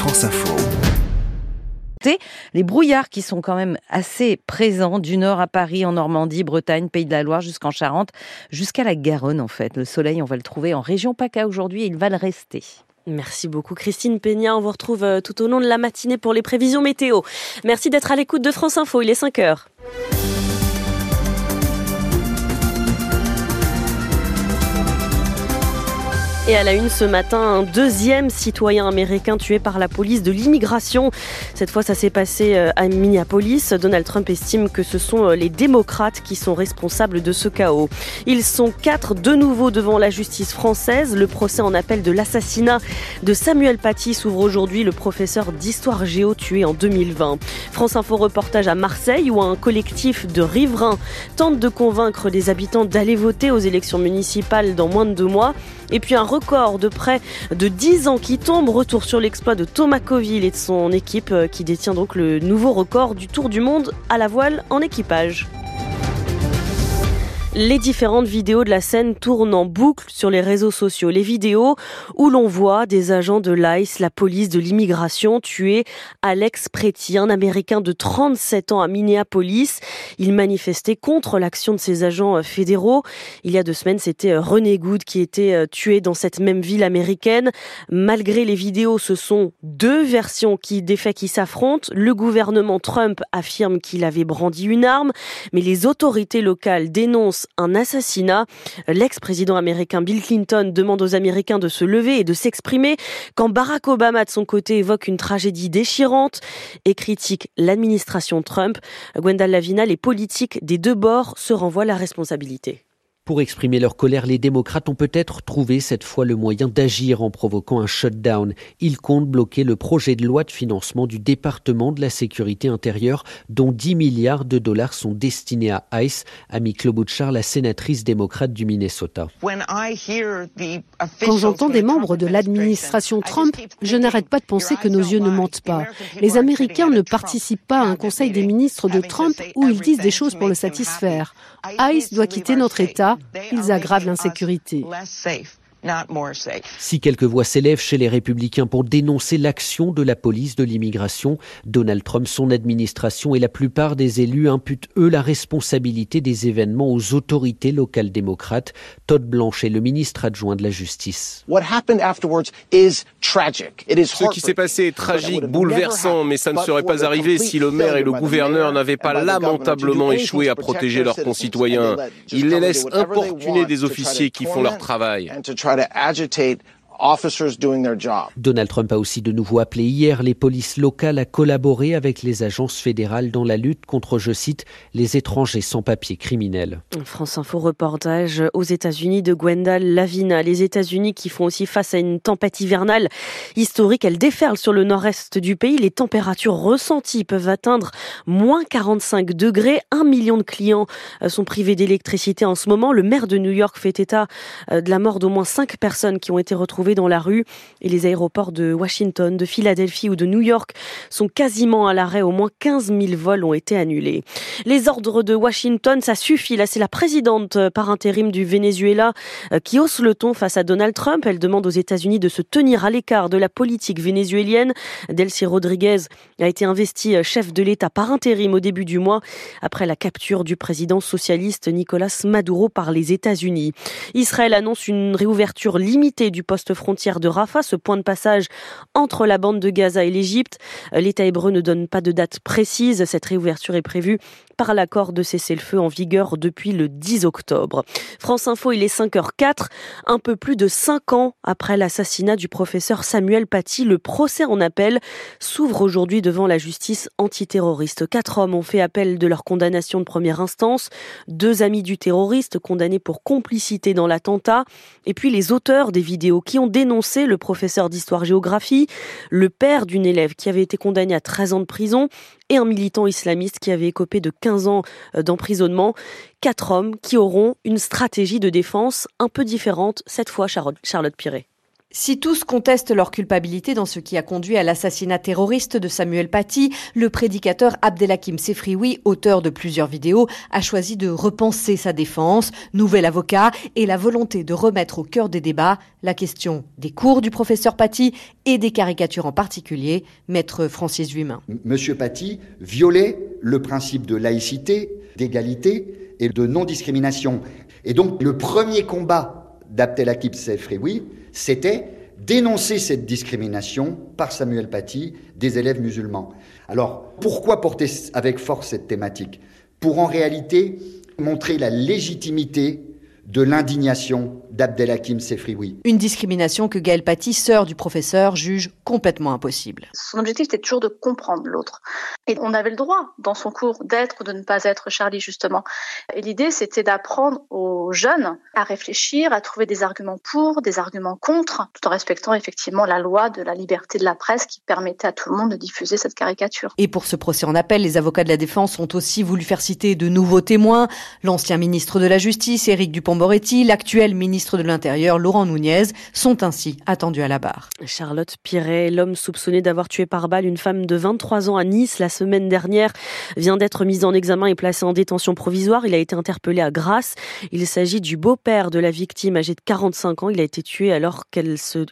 France Info. Les brouillards qui sont quand même assez présents du nord à Paris, en Normandie, Bretagne, Pays de la Loire, jusqu'en Charente, jusqu'à la Garonne en fait. Le soleil, on va le trouver en région PACA aujourd'hui et il va le rester. Merci beaucoup Christine Peña, on vous retrouve tout au long de la matinée pour les prévisions météo. Merci d'être à l'écoute de France Info, il est 5h. Et à la une ce matin, un deuxième citoyen américain tué par la police de l'immigration. Cette fois, ça s'est passé à Minneapolis. Donald Trump estime que ce sont les démocrates qui sont responsables de ce chaos. Ils sont 4 de nouveau devant la justice française. Le procès en appel de l'assassinat de Samuel Paty s'ouvre aujourd'hui, le professeur d'histoire géo tué en 2020. France Info reportage à Marseille où un collectif de riverains tente de convaincre des habitants d'aller voter aux élections municipales dans moins de 2 mois. Et puis un record de près de 10 ans qui tombe. Retour sur l'exploit de Thomas Coville et de son équipe qui détient donc le nouveau record du Tour du Monde à la voile en équipage. Les différentes vidéos de la scène tournent en boucle sur les réseaux sociaux. Les vidéos où l'on voit des agents de l'ICE, la police de l'immigration, tuer Alex Pretty, un Américain de 37 ans à Minneapolis. Il manifestait contre l'action de ces agents fédéraux. Il y a 2 semaines, c'était René Good qui était tué dans cette même ville américaine. Malgré les vidéos, ce sont 2 versions des faits qui s'affrontent. Le gouvernement Trump affirme qu'il avait brandi une arme, mais les autorités locales dénoncent un assassinat. L'ex-président américain Bill Clinton demande aux Américains de se lever et de s'exprimer quand Barack Obama, de son côté, évoque une tragédie déchirante et critique l'administration Trump. Gwendal Lavina, les politiques des 2 bords se renvoient la responsabilité. Pour exprimer leur colère, les démocrates ont peut-être trouvé cette fois le moyen d'agir en provoquant un shutdown. Ils comptent bloquer le projet de loi de financement du département de la sécurité intérieure, dont 10 milliards de dollars sont destinés à ICE. Amy Klobuchar, la sénatrice démocrate du Minnesota. Quand j'entends des membres de l'administration Trump, je n'arrête pas de penser que nos yeux ne mentent pas. Les Américains ne participent pas à un conseil des ministres de Trump où ils disent des choses pour le satisfaire. ICE doit quitter notre État. Ils aggravent l'insécurité. Si quelques voix s'élèvent chez les Républicains pour dénoncer l'action de la police de l'immigration, Donald Trump, son administration et la plupart des élus imputent eux la responsabilité des événements aux autorités locales démocrates. Todd Blanche est le ministre adjoint de la Justice. Ce qui s'est passé est tragique, bouleversant, mais ça ne serait pas arrivé si le maire et le gouverneur n'avaient pas lamentablement échoué à protéger leurs concitoyens. Ils les laissent importuner des officiers qui font leur travail. Donald Trump a aussi de nouveau appelé hier les polices locales à collaborer avec les agences fédérales dans la lutte contre, je cite, les étrangers sans papier criminels. France Info reportage aux États-Unis de Gwendal Lavina. Les États-Unis qui font aussi face à une tempête hivernale historique. Elle déferle sur le nord-est du pays. Les températures ressenties peuvent atteindre moins 45 degrés. 1 million de clients sont privés d'électricité en ce moment. Le maire de New York fait état de la mort d'au moins 5 personnes qui ont été retrouvées dans la rue, et les aéroports de Washington, de Philadelphie ou de New York sont quasiment à l'arrêt. Au moins 15 000 vols ont été annulés. Les ordres de Washington, ça suffit. Là, c'est la présidente par intérim du Venezuela qui hausse le ton face à Donald Trump. Elle demande aux États-Unis de se tenir à l'écart de la politique vénézuélienne. Delcy Rodriguez a été investie chef de l'État par intérim au début du mois, après la capture du président socialiste Nicolás Maduro par les États-Unis. Israël annonce une réouverture limitée du poste frontière de Rafah, ce point de passage entre la bande de Gaza et l'Égypte. L'État hébreu ne donne pas de date précise. Cette réouverture est prévue par l'accord de cessez-le-feu en vigueur depuis le 10 octobre. France Info, il est 5h04. Un peu plus de 5 ans après l'assassinat du professeur Samuel Paty, le procès en appel s'ouvre aujourd'hui devant la justice antiterroriste. 4 hommes ont fait appel de leur condamnation de première instance. 2 amis du terroriste condamnés pour complicité dans l'attentat. Et puis les auteurs des vidéos qui ont dénoncé le professeur d'histoire-géographie, le père d'une élève qui avait été condamnée à 13 ans de prison et un militant islamiste qui avait écopé de 15 ans d'emprisonnement. 4 hommes qui auront une stratégie de défense un peu différente, cette fois Charlotte Piré. Si tous contestent leur culpabilité dans ce qui a conduit à l'assassinat terroriste de Samuel Paty, le prédicateur Abdelhakim Sefrioui, auteur de plusieurs vidéos, a choisi de repenser sa défense, nouvel avocat et la volonté de remettre au cœur des débats la question des cours du professeur Paty et des caricatures en particulier, maître Francis Vuillemin. Monsieur Paty violait le principe de laïcité, d'égalité et de non-discrimination. Et donc le premier combat d'Abdelhakim Sefrioui, c'était dénoncer cette discrimination par Samuel Paty des élèves musulmans. Alors, pourquoi porter avec force cette thématique ? Pour en réalité montrer la légitimité de l'indignation d'Abdelhakim Sefrioui. Une discrimination que Gaël Paty, sœur du professeur, juge complètement impossible. Son objectif était toujours de comprendre l'autre. Et on avait le droit, dans son cours, d'être ou de ne pas être Charlie, justement. Et l'idée, c'était d'apprendre aux jeunes à réfléchir, à trouver des arguments pour, des arguments contre, tout en respectant effectivement la loi de la liberté de la presse qui permettait à tout le monde de diffuser cette caricature. Et pour ce procès en appel, les avocats de la défense ont aussi voulu faire citer de nouveaux témoins. L'ancien ministre de la Justice, Éric Dupond-Moretti, l'actuel ministre de l'Intérieur, Laurent Nunez, sont ainsi attendus à la barre. Charlotte Piret, l'homme soupçonné d'avoir tué par balle une femme de 23 ans à Nice la semaine dernière, vient d'être mis en examen et placé en détention provisoire. Il a été interpellé à Grasse. Il s'agit du beau-père de la victime, âgé de 45 ans. Elle a été tuée alors qu'elle se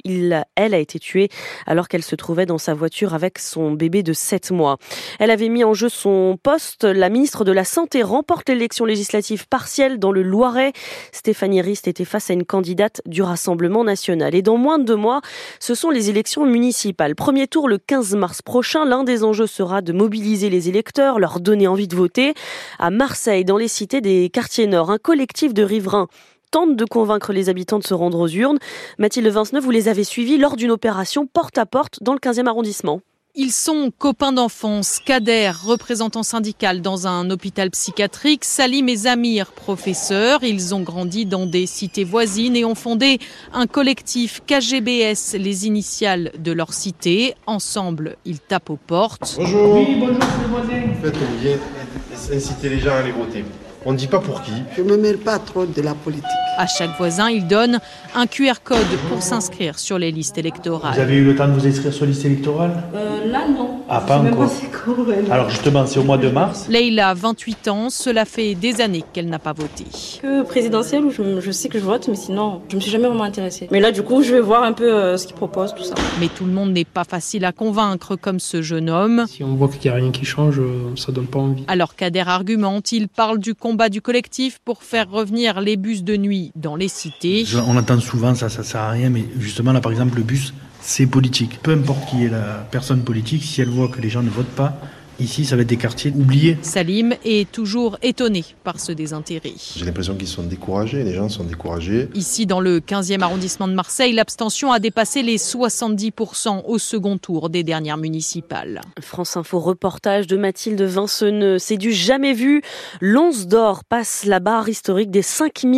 trouvait dans sa voiture avec son bébé de 7 mois. Elle avait mis en jeu son poste. La ministre de la Santé remporte l'élection législative partielle dans le Loiret. Stéphanie Rist était face à une candidate du Rassemblement national. Et dans moins de 2 mois, ce sont les élections municipales. Premier tour le 15 mars prochain. L'un des enjeux sera de mobiliser les électeurs, leur donner envie de voter. À Marseille, dans les cités des quartiers nord, un collectif de riverains tente de convaincre les habitants de se rendre aux urnes. Mathilde Vinceneuve, vous les avez suivis lors d'une opération porte à porte dans le 15e arrondissement. Ils sont copains d'enfance, Kader, représentant syndical dans un hôpital psychiatrique, Salim et Zamir, professeurs. Ils ont grandi dans des cités voisines et ont fondé un collectif KGBS, les initiales de leur cité. Ensemble, ils tapent aux portes. Bonjour. Oui, bonjour, c'est le voisin. En fait, on vient inciter les gens à aller voter. On ne dit pas pour qui. Je ne me mêle pas trop de la politique. À chaque voisin, ils donnent un QR code pour s'inscrire sur les listes électorales. Vous avez eu le temps de vous inscrire sur la liste électorale ? Là, non. Ah, pas encore. Alors justement, c'est au mois de mars. Leïla, 28 ans, cela fait des années qu'elle n'a pas voté. Que présidentielle, où je sais que je vote, mais sinon, je me suis jamais vraiment intéressée. Mais là, du coup, je vais voir un peu ce qu'ils proposent, tout ça. Mais tout le monde n'est pas facile à convaincre, comme ce jeune homme. Si on voit qu'il n'y a rien qui change, ça donne pas envie. Alors Kader argumente, il parle du combat du collectif pour faire revenir les bus de nuit dans les cités. On entend souvent ça sert à rien, mais justement là par exemple le bus c'est politique. Peu importe qui est la personne politique, si elle voit que les gens ne votent pas, ici ça va être des quartiers oubliés. Salim est toujours étonné par ce désintérêt. J'ai l'impression qu'ils sont découragés, les gens sont découragés. Ici dans le 15e arrondissement de Marseille, l'abstention a dépassé les 70% au second tour des dernières municipales. France Info reportage de Mathilde Vinceneuve. C'est du jamais vu. L'once d'or passe la barre historique des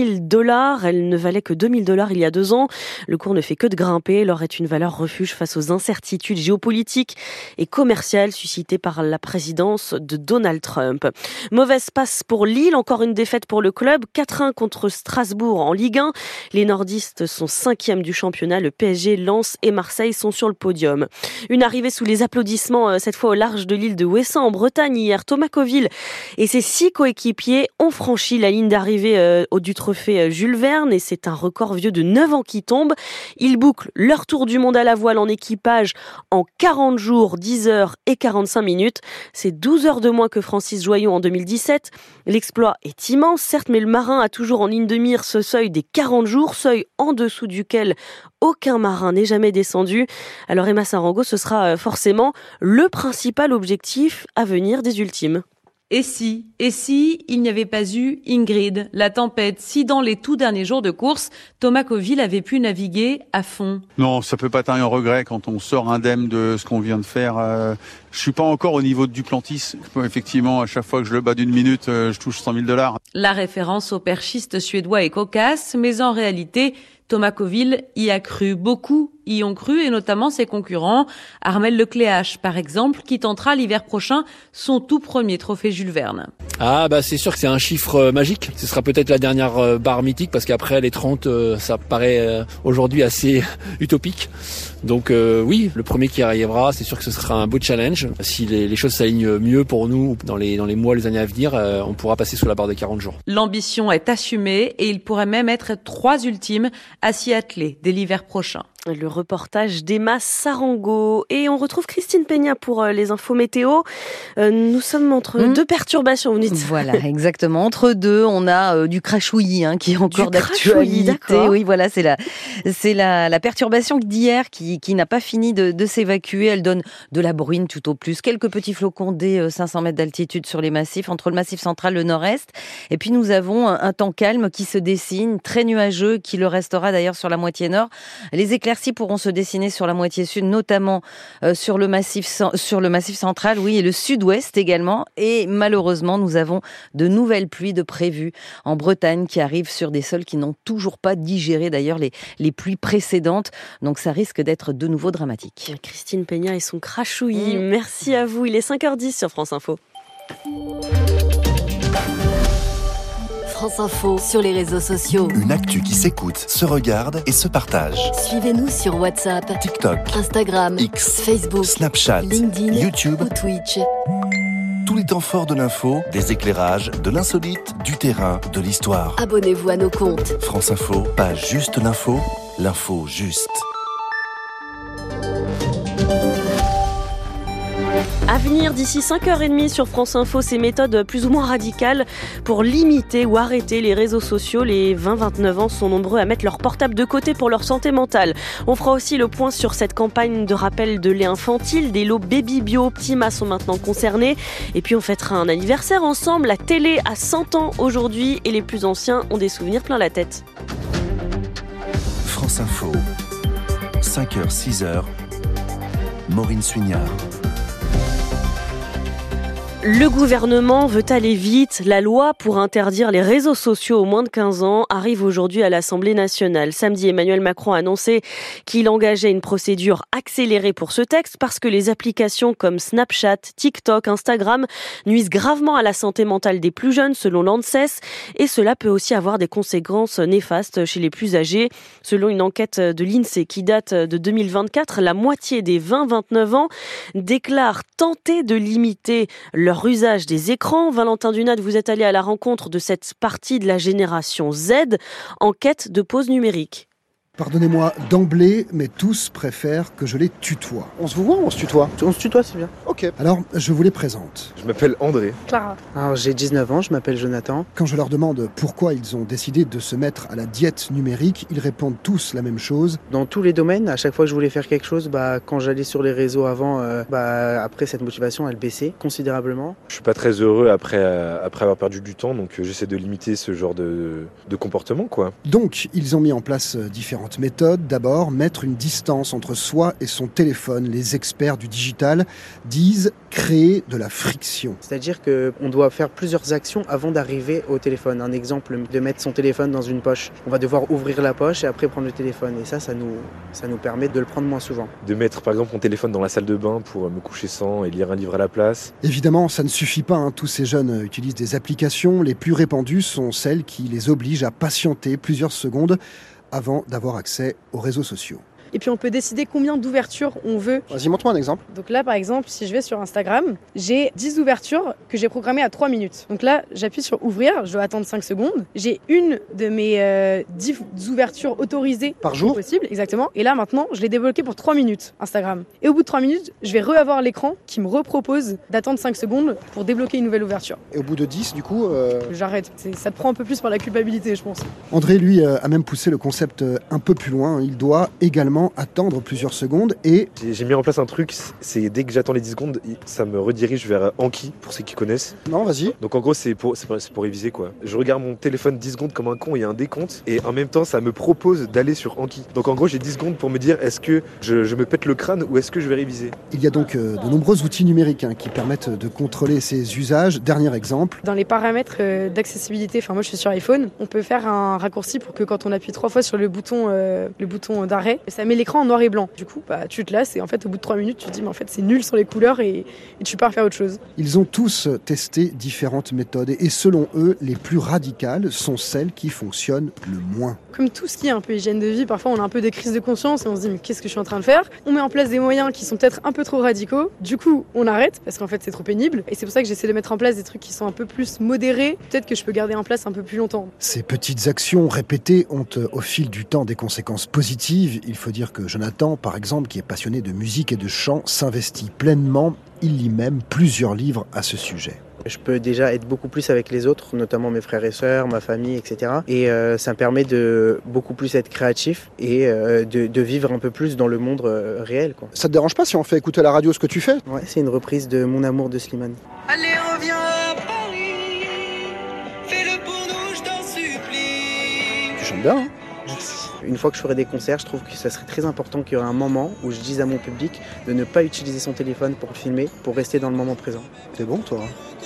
$5 000. Elle ne valait que $2 000 il y a 2 ans. Le cours ne fait que de grimper. L'or est une valeur refuge face aux incertitudes géopolitiques et commerciales suscitées par la présidence de Donald Trump. Mauvaise passe pour Lille, encore une défaite pour le club, 4-1 contre Strasbourg en Ligue 1. Les nordistes sont 5e du championnat, le PSG, Lens et Marseille sont sur le podium. Une arrivée sous les applaudissements, cette fois au large de l'île de Ouessant en Bretagne hier. Thomas Coville et ses 6 coéquipiers ont franchi la ligne d'arrivée du trophée Jules Verne et c'est un record vieux de 9 ans qui tombe. Ils bouclent leur tour du monde à la voile en équipage en 40 jours, 10 heures et 45 minutes. C'est 12 heures de moins que Francis Joyon en 2017. L'exploit est immense, certes, mais le marin a toujours en ligne de mire ce seuil des 40 jours, seuil en dessous duquel aucun marin n'est jamais descendu. Alors Emma Sarango, ce sera forcément le principal objectif à venir des ultimes. Et si il n'y avait pas eu Ingrid, la tempête, si dans les tout derniers jours de course, Thomas Coville avait pu naviguer à fond? Non, ça peut pas être un regret quand on sort indemne de ce qu'on vient de faire. Je suis pas encore au niveau de Duplantis. Effectivement, à chaque fois que je le bats d'1 minute, je touche $100 000. La référence au perchiste suédois est cocasse, mais en réalité, Thomas Coville y a cru. Beaucoup y ont cru, et notamment ses concurrents. Armel Lecléache, par exemple, qui tentera l'hiver prochain son tout premier trophée Jules Verne. Ah bah c'est sûr que c'est un chiffre magique. Ce sera peut-être la dernière barre mythique parce qu'après les 30, ça paraît aujourd'hui assez utopique. Donc oui, le premier qui arrivera, c'est sûr que ce sera un beau challenge. Si les choses s'alignent mieux pour nous dans les mois, les années à venir, on pourra passer sous la barre des 40 jours. L'ambition est assumée et il pourrait même être 3 ultimes à s'y atteler dès l'hiver prochain. Le reportage d'Emma Sarango. Et on retrouve Christine Peña pour les infos météo. Nous sommes entre deux perturbations, vous dites. Voilà, exactement. Entre deux, on a du crachouillis qui est encore d'actualité. Oui, voilà, c'est la perturbation d'hier qui n'a pas fini de s'évacuer. Elle donne de la bruine tout au plus. Quelques petits flocons dès 500 mètres d'altitude sur les massifs, entre le massif central et le nord-est. Et puis nous avons un temps calme qui se dessine, très nuageux, qui le restera d'ailleurs sur la moitié nord. Les éclaircies pourront se dessiner sur la moitié sud, notamment sur le massif central, oui, et le sud-ouest également. Et malheureusement, nous avons de nouvelles pluies de prévues en Bretagne qui arrivent sur des sols qui n'ont toujours pas digéré d'ailleurs les pluies précédentes. Donc ça risque d'être de nouveau dramatique. Christine Peña et son crachouillis. Merci à vous. Il est 5h10 sur France Info. France Info sur les réseaux sociaux. Une actu qui s'écoute, se regarde et se partage. Suivez-nous sur WhatsApp, TikTok, Instagram, X, Facebook, Snapchat, LinkedIn, YouTube ou Twitch. Tous les temps forts de l'info, des éclairages, de l'insolite, du terrain, de l'histoire. Abonnez-vous à nos comptes. France Info, pas juste l'info juste. À venir d'ici 5h30 sur France Info, ces méthodes plus ou moins radicales pour limiter ou arrêter les réseaux sociaux. Les 20-29 ans sont nombreux à mettre leur portable de côté pour leur santé mentale. On fera aussi le point sur cette campagne de rappel de lait infantile. Des lots Baby Bio Optima sont maintenant concernés. Et puis on fêtera un anniversaire ensemble. La télé a 100 ans aujourd'hui et les plus anciens ont des souvenirs plein la tête. France Info, 5h, 6h, Maureen Suignard. Le gouvernement veut aller vite. La loi pour interdire les réseaux sociaux aux moins de 15 ans arrive aujourd'hui à l'Assemblée nationale. Samedi, Emmanuel Macron a annoncé qu'il engageait une procédure accélérée pour ce texte parce que les applications comme Snapchat, TikTok, Instagram nuisent gravement à la santé mentale des plus jeunes selon l'ANSES et cela peut aussi avoir des conséquences néfastes chez les plus âgés. Selon une enquête de l'INSEE qui date de 2024, la moitié des 20-29 ans déclarent tenter de limiter leur usage des écrans. Valentin Dunat, vous êtes allé à la rencontre de cette partie de la génération Z en quête de pause numérique. Pardonnez-moi d'emblée, mais tous préfèrent que je les tutoie. On se voit ou on se tutoie ? On se tutoie, c'est bien. Ok. Alors, je vous les présente. Je m'appelle André. Clara. Alors, j'ai 19 ans, je m'appelle Jonathan. Quand je leur demande pourquoi ils ont décidé de se mettre à la diète numérique, ils répondent tous la même chose. Dans tous les domaines, à chaque fois que je voulais faire quelque chose, quand j'allais sur les réseaux avant, après cette motivation, elle baissait considérablement. Je suis pas très heureux après avoir perdu du temps, donc j'essaie de limiter ce genre de comportement, quoi. Donc, ils ont mis en place différentes méthodes. D'abord, mettre une distance entre soi et son téléphone. Les experts du digital disent créer de la friction. C'est-à-dire qu'on doit faire plusieurs actions avant d'arriver au téléphone. Un exemple, de mettre son téléphone dans une poche. On va devoir ouvrir la poche et après prendre le téléphone. Et ça nous permet de le prendre moins souvent. De mettre par exemple mon téléphone dans la salle de bain pour me coucher sans et lire un livre à la place. Évidemment, ça ne suffit pas. Tous ces jeunes utilisent des applications. Les plus répandues sont celles qui les obligent à patienter plusieurs secondes avant d'avoir accès aux réseaux sociaux. Et puis on peut décider combien d'ouvertures on veut. Vas-y, montre-moi un exemple. Donc là, par exemple, si je vais sur Instagram, j'ai 10 ouvertures que j'ai programmées à 3 minutes. Donc là, j'appuie sur ouvrir, je dois attendre 5 secondes. J'ai une de mes 10 ouvertures autorisées. Par jour ? Possible, exactement. Et là, maintenant, je l'ai débloqué pour 3 minutes, Instagram. Et au bout de 3 minutes, je vais re-avoir l'écran qui me repropose d'attendre 5 secondes pour débloquer une nouvelle ouverture. Et au bout de 10, du coup... J'arrête. Ça te prend un peu plus par la culpabilité, je pense. André, lui, a même poussé le concept un peu plus loin. Il doit également attendre plusieurs secondes et... J'ai mis en place un truc, c'est dès que j'attends les 10 secondes, ça me redirige vers Anki, pour ceux qui connaissent. Non, vas-y. Donc en gros, c'est pour réviser, quoi. Je regarde mon téléphone 10 secondes comme un con, il y a un décompte, et en même temps, ça me propose d'aller sur Anki. Donc en gros, j'ai 10 secondes pour me dire, est-ce que je me pète le crâne ou est-ce que je vais réviser ? Il y a donc de nombreux outils numériques qui permettent de contrôler ces usages. Dernier exemple. Dans les paramètres d'accessibilité, moi je suis sur iPhone, on peut faire un raccourci pour que quand on appuie 3 fois sur le bouton d'arrêt, ça met met l'écran en noir et blanc. Du coup, tu te lasses et en fait, au bout de 3 minutes, tu te dis, mais en fait, c'est nul sur les couleurs et tu pars faire autre chose. Ils ont tous testé différentes méthodes et selon eux, les plus radicales sont celles qui fonctionnent le moins. Comme tout ce qui est un peu hygiène de vie, parfois on a un peu des crises de conscience et on se dit, mais qu'est-ce que je suis en train de faire ? On met en place des moyens qui sont peut-être un peu trop radicaux. Du coup, on arrête parce qu'en fait, c'est trop pénible. Et c'est pour ça que j'essaie de mettre en place des trucs qui sont un peu plus modérés. Peut-être que je peux garder en place un peu plus longtemps. Ces petites actions répétées ont au fil du temps des conséquences positives. Il faut dire que Jonathan, par exemple, qui est passionné de musique et de chant, s'investit pleinement. Il lit même plusieurs livres à ce sujet. Je peux déjà être beaucoup plus avec les autres, notamment mes frères et sœurs, ma famille, etc. Et ça me permet de beaucoup plus être créatif et de vivre un peu plus dans le monde réel, quoi. Ça te dérange pas si on fait écouter à la radio ce que tu fais ? Ouais, c'est une reprise de Mon amour de Slimane. Allez, reviens à Paris, fais-le pour nous, je t'en supplie. Tu chantes bien, hein ? Une fois que je ferai des concerts, je trouve que ça serait très important qu'il y ait un moment où je dise à mon public de ne pas utiliser son téléphone pour filmer, pour rester dans le moment présent. T'es bon, toi ?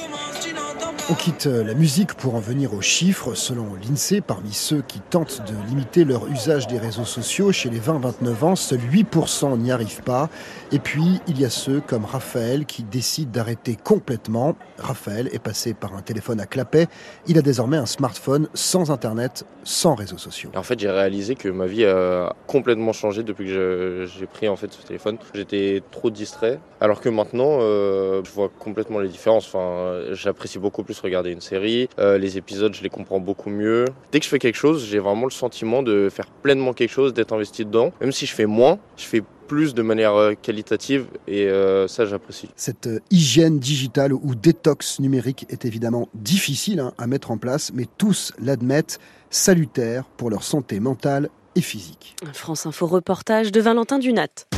On quitte la musique pour en venir aux chiffres. Selon l'INSEE, parmi ceux qui tentent de limiter leur usage des réseaux sociaux, chez les 20-29 ans, seuls 8% n'y arrivent pas. Et puis, il y a ceux comme Raphaël qui décident d'arrêter complètement. Raphaël est passé par un téléphone à clapet. Il a désormais un smartphone sans Internet, sans réseaux sociaux. En fait, j'ai réalisé que ma vie a complètement changé depuis que j'ai pris en fait ce téléphone. J'étais trop distrait, alors que maintenant, je vois complètement les différences. Enfin, j'apprécie beaucoup plus regarder une série. Les épisodes, je les comprends beaucoup mieux. Dès que je fais quelque chose, j'ai vraiment le sentiment de faire pleinement quelque chose, d'être investi dedans. Même si je fais moins, je fais plus de manière qualitative et ça j'apprécie. Cette hygiène digitale ou détox numérique est évidemment difficile à mettre en place, mais tous l'admettent, salutaire pour leur santé mentale et physique. France Info reportage de Valentin Dunat.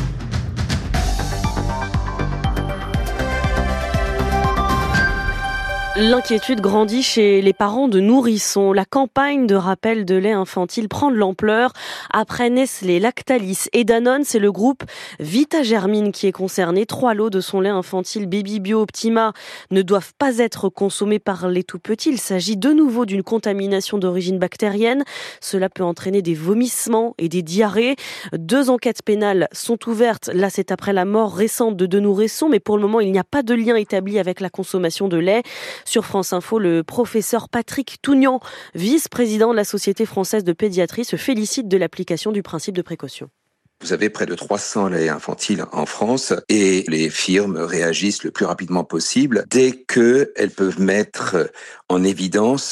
L'inquiétude grandit chez les parents de nourrissons. La campagne de rappel de lait infantile prend de l'ampleur. Après Nestlé, Lactalis et Danone, c'est le groupe Vita Germine qui est concerné. 3 lots de son lait infantile Baby Bio Optima ne doivent pas être consommés par les tout-petits. Il s'agit de nouveau d'une contamination d'origine bactérienne. Cela peut entraîner des vomissements et des diarrhées. 2 enquêtes pénales sont ouvertes. Là, c'est après la mort récente de 2 nourrissons, mais pour le moment, il n'y a pas de lien établi avec la consommation de lait. Sur France Info, le professeur Patrick Tougnan, vice-président de la Société française de pédiatrie, se félicite de l'application du principe de précaution. Vous avez près de 300 laits infantiles en France et les firmes réagissent le plus rapidement possible dès qu'elles peuvent mettre en évidence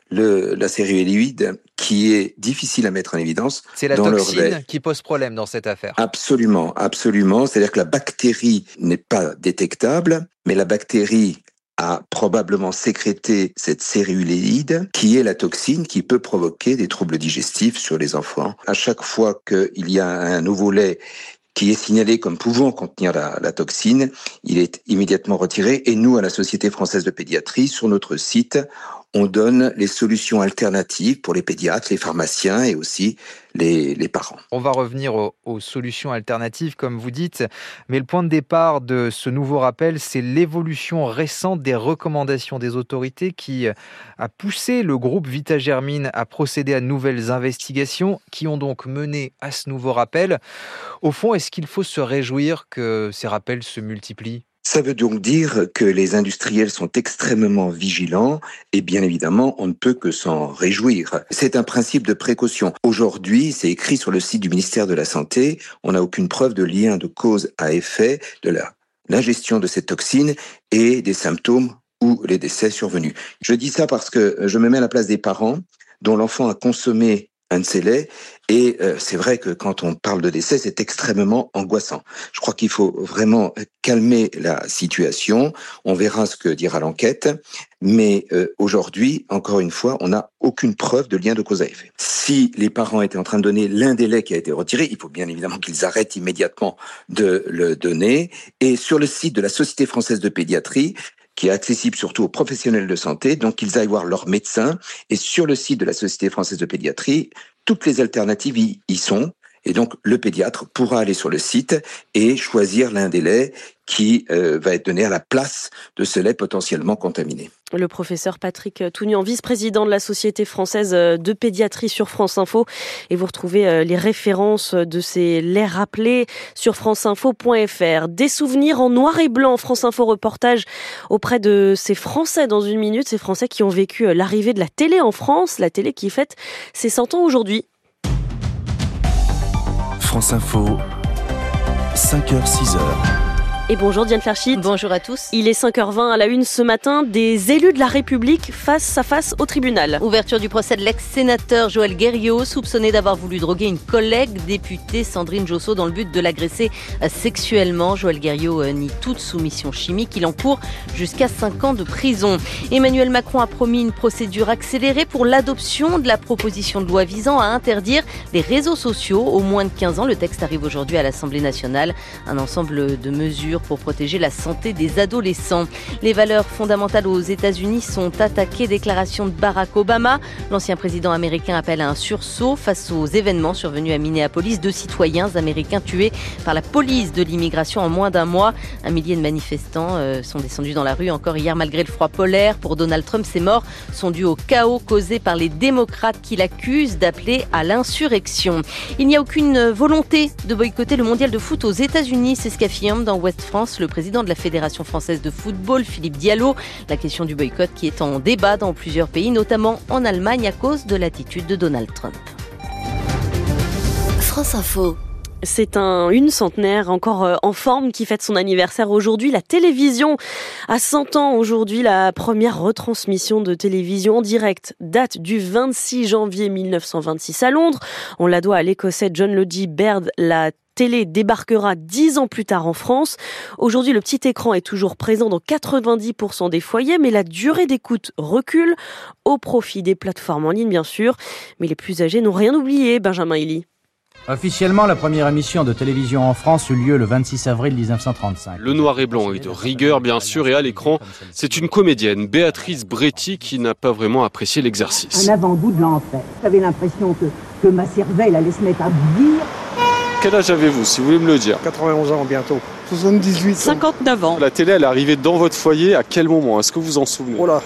la céruléide qui est difficile à mettre en évidence. C'est la toxine qui pose problème dans cette affaire. Absolument, absolument. C'est-à-dire que la bactérie n'est pas détectable, mais la bactérie a probablement sécrété cette céruléide, qui est la toxine qui peut provoquer des troubles digestifs sur les enfants. À chaque fois qu'il y a un nouveau lait qui est signalé comme pouvant contenir la toxine, il est immédiatement retiré. Et nous, à la Société française de pédiatrie, sur notre site, on donne les solutions alternatives pour les pédiatres, les pharmaciens et aussi les parents. On va revenir aux solutions alternatives, comme vous dites, mais le point de départ de ce nouveau rappel, c'est l'évolution récente des recommandations des autorités qui a poussé le groupe Vita Germine à procéder à de nouvelles investigations qui ont donc mené à ce nouveau rappel. Au fond, est-ce qu'il faut se réjouir que ces rappels se multiplient ? Ça veut donc dire que les industriels sont extrêmement vigilants et bien évidemment, on ne peut que s'en réjouir. C'est un principe de précaution. Aujourd'hui, c'est écrit sur le site du ministère de la Santé, on n'a aucune preuve de lien de cause à effet de l'ingestion de cette toxine et des symptômes ou les décès survenus. Je dis ça parce que je me mets à la place des parents dont l'enfant a consommé un de ces laits et c'est vrai que quand on parle de décès, c'est extrêmement angoissant. Je crois qu'il faut vraiment calmer la situation. On verra ce que dira l'enquête, mais aujourd'hui, encore une fois, on n'a aucune preuve de lien de cause à effet. Si les parents étaient en train de donner l'un des laits qui a été retiré, il faut bien évidemment qu'ils arrêtent immédiatement de le donner. Et sur le site de la Société française de pédiatrie, qui est accessible surtout aux professionnels de santé, donc qu'ils aillent voir leur médecin. Et sur le site de la Société française de pédiatrie, toutes les alternatives y sont. Et donc, le pédiatre pourra aller sur le site et choisir l'un des laits qui va être donné à la place de ce lait potentiellement contaminé. Le professeur Patrick Tougnan, vice-président de la Société française de pédiatrie sur France Info. Et vous retrouvez les références de ces laits rappelés sur franceinfo.fr. Des souvenirs en noir et blanc. France Info reportage auprès de ces Français dans une minute. Ces Français qui ont vécu l'arrivée de la télé en France. La télé qui fête ses 100 ans aujourd'hui. France Info, 5h, 6h. Et bonjour Diane Flerchit. Bonjour à tous. Il est 5h20 à la une ce matin, des élus de la République face à face au tribunal. Ouverture du procès de l'ex-sénateur Joël Guerriau, soupçonné d'avoir voulu droguer une collègue députée Sandrine Josso dans le but de l'agresser sexuellement. Joël Guerriau nie toute soumission chimique. Il encourt jusqu'à 5 ans de prison. Emmanuel Macron a promis une procédure accélérée pour l'adoption de la proposition de loi visant à interdire les réseaux sociaux aux moins de 15 ans. Le texte arrive aujourd'hui à l'Assemblée nationale. Un ensemble de mesures pour protéger la santé des adolescents. Les valeurs fondamentales aux États-Unis sont attaquées. Déclaration de Barack Obama. L'ancien président américain appelle à un sursaut face aux événements survenus à Minneapolis. 2 citoyens américains tués par la police de l'immigration en moins d'un mois. 1 millier de manifestants sont descendus dans la rue encore hier malgré le froid polaire. Pour Donald Trump, ces morts sont dus au chaos causé par les démocrates qui l'accusent d'appeler à l'insurrection. Il n'y a aucune volonté de boycotter le mondial de foot aux États-Unis. C'est ce qu'affirme dans West France le président de la Fédération française de football, Philippe Diallo. La question du boycott qui est en débat dans plusieurs pays, notamment en Allemagne à cause de l'attitude de Donald Trump. France Info. C'est une centenaire encore en forme qui fête son anniversaire aujourd'hui. La télévision a 100 ans aujourd'hui. La première retransmission de télévision en direct date du 26 janvier 1926 à Londres. On la doit à l'Écossais John Logie Baird. La télé débarquera 10 ans plus tard en France. Aujourd'hui, le petit écran est toujours présent dans 90% des foyers, mais la durée d'écoute recule au profit des plateformes en ligne, bien sûr. Mais les plus âgés n'ont rien oublié, Benjamin Elie. Officiellement, la première émission de télévision en France eut lieu le 26 avril 1935. Le noir et blanc est de rigueur, bien sûr, et à l'écran, c'est une comédienne, Béatrice Bréty, qui n'a pas vraiment apprécié l'exercice. Un avant-goût de l'enfer. J'avais l'impression que ma cervelle allait se mettre à bouillir. Quel âge avez-vous, si vous voulez me le dire? 91 ans bientôt. 78 ans. 59 ans. La télé, elle est arrivée dans votre foyer à quel moment? Est-ce que vous en souvenez? Oh là,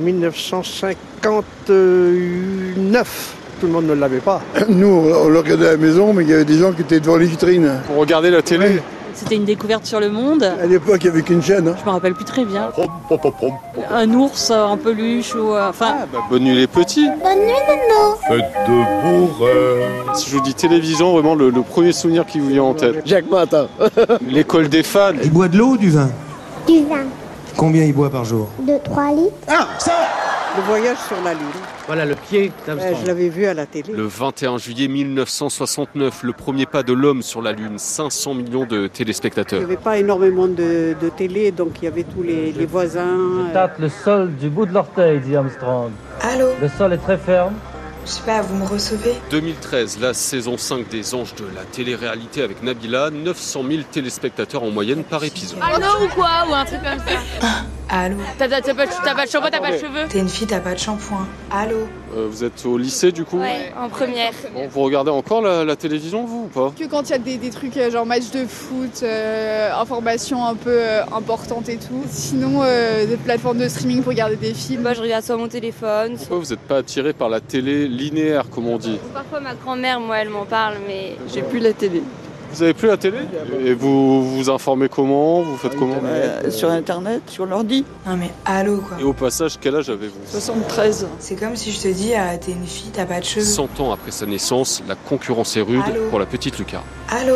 1959. Tout le monde ne l'avait pas. Nous, on le regardait à la maison, mais il y avait des gens qui étaient devant les vitrines. Pour regarder la télé? Oui. C'était une découverte sur le monde. À l'époque, il n'y avait qu'une chaîne. Je me rappelle plus très bien. Un ours en peluche ou bonne nuit les petits. Bonne nuit, Nono. Faites de beaux rêves. Si je vous dis télévision, vraiment le premier souvenir qui vous vient en tête. Jacques Martin. L'école des fans. Il boit de l'eau ou du vin? Du vin. Combien il boit par jour? 2-3 litres. Ah, ça! Le voyage sur la Lune. Voilà le pied d'Armstrong. Je l'avais vu à la télé. Le 21 juillet 1969, le premier pas de l'homme sur la Lune, 500 millions de téléspectateurs. Il n'y avait pas énormément de télé, donc il y avait tous les voisins. Je tâte le sol du bout de l'orteil, dit Armstrong. Allô? Le sol est très ferme. Je sais pas, vous me recevez? 2013, la saison 5 des Anges de la télé-réalité avec Nabila, 900 000 téléspectateurs en moyenne par épisode. Allô ou quoi? Ou un truc comme ça. Allô? T'as pas de shampoing, t'as pas de cheveux? T'es une fille, t'as pas de shampoing. Allô? Vous êtes au lycée du coup? Ouais, en première. Bon, vous regardez encore la télévision vous ou pas? Que quand il y a des trucs genre match de foot, informations un peu importantes et tout. Sinon, des plateformes de streaming pour regarder des films. Moi je regarde sur mon téléphone. Pourquoi vous n'êtes pas attiré par la télé linéaire comme on dit? Parfois ma grand-mère, moi elle m'en parle mais... J'ai plus la télé. Vous avez plus la télé? Et vous vous informez comment? Vous faites comment? Sur internet, sur l'ordi. Non mais allô quoi. Et au passage, quel âge avez-vous? 73. C'est comme si je te dis, t'es une fille, t'as pas de cheveux. 100 ans après sa naissance, la concurrence est rude pour la petite Lucas. Allô?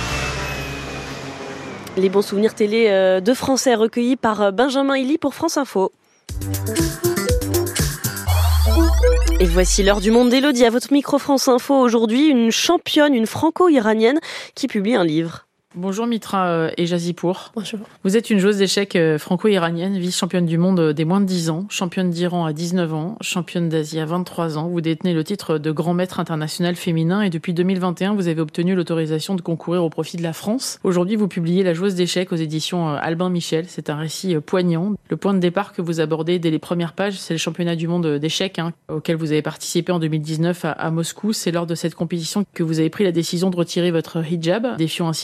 Les bons souvenirs télé de Français recueillis par Benjamin Elie pour France Info. Et voici l'heure du monde d'Élodie à votre micro France Info. Aujourd'hui, une championne, une franco-iranienne qui publie un livre. Bonjour Mitra et Jazipour. Bonjour. Vous êtes une joueuse d'échecs franco-iranienne, vice-championne du monde des moins de 10 ans, championne d'Iran à 19 ans, championne d'Asie à 23 ans. Vous détenez le titre de grand maître international féminin et depuis 2021, vous avez obtenu l'autorisation de concourir au profit de la France. Aujourd'hui, vous publiez La joueuse d'échecs aux éditions Albin Michel. C'est un récit poignant. Le point de départ que vous abordez dès les premières pages, c'est le championnat du monde d'échecs auquel vous avez participé en 2019 à Moscou. C'est lors de cette compétition que vous avez pris la décision de retirer votre hijab, défiant ainsi les autorités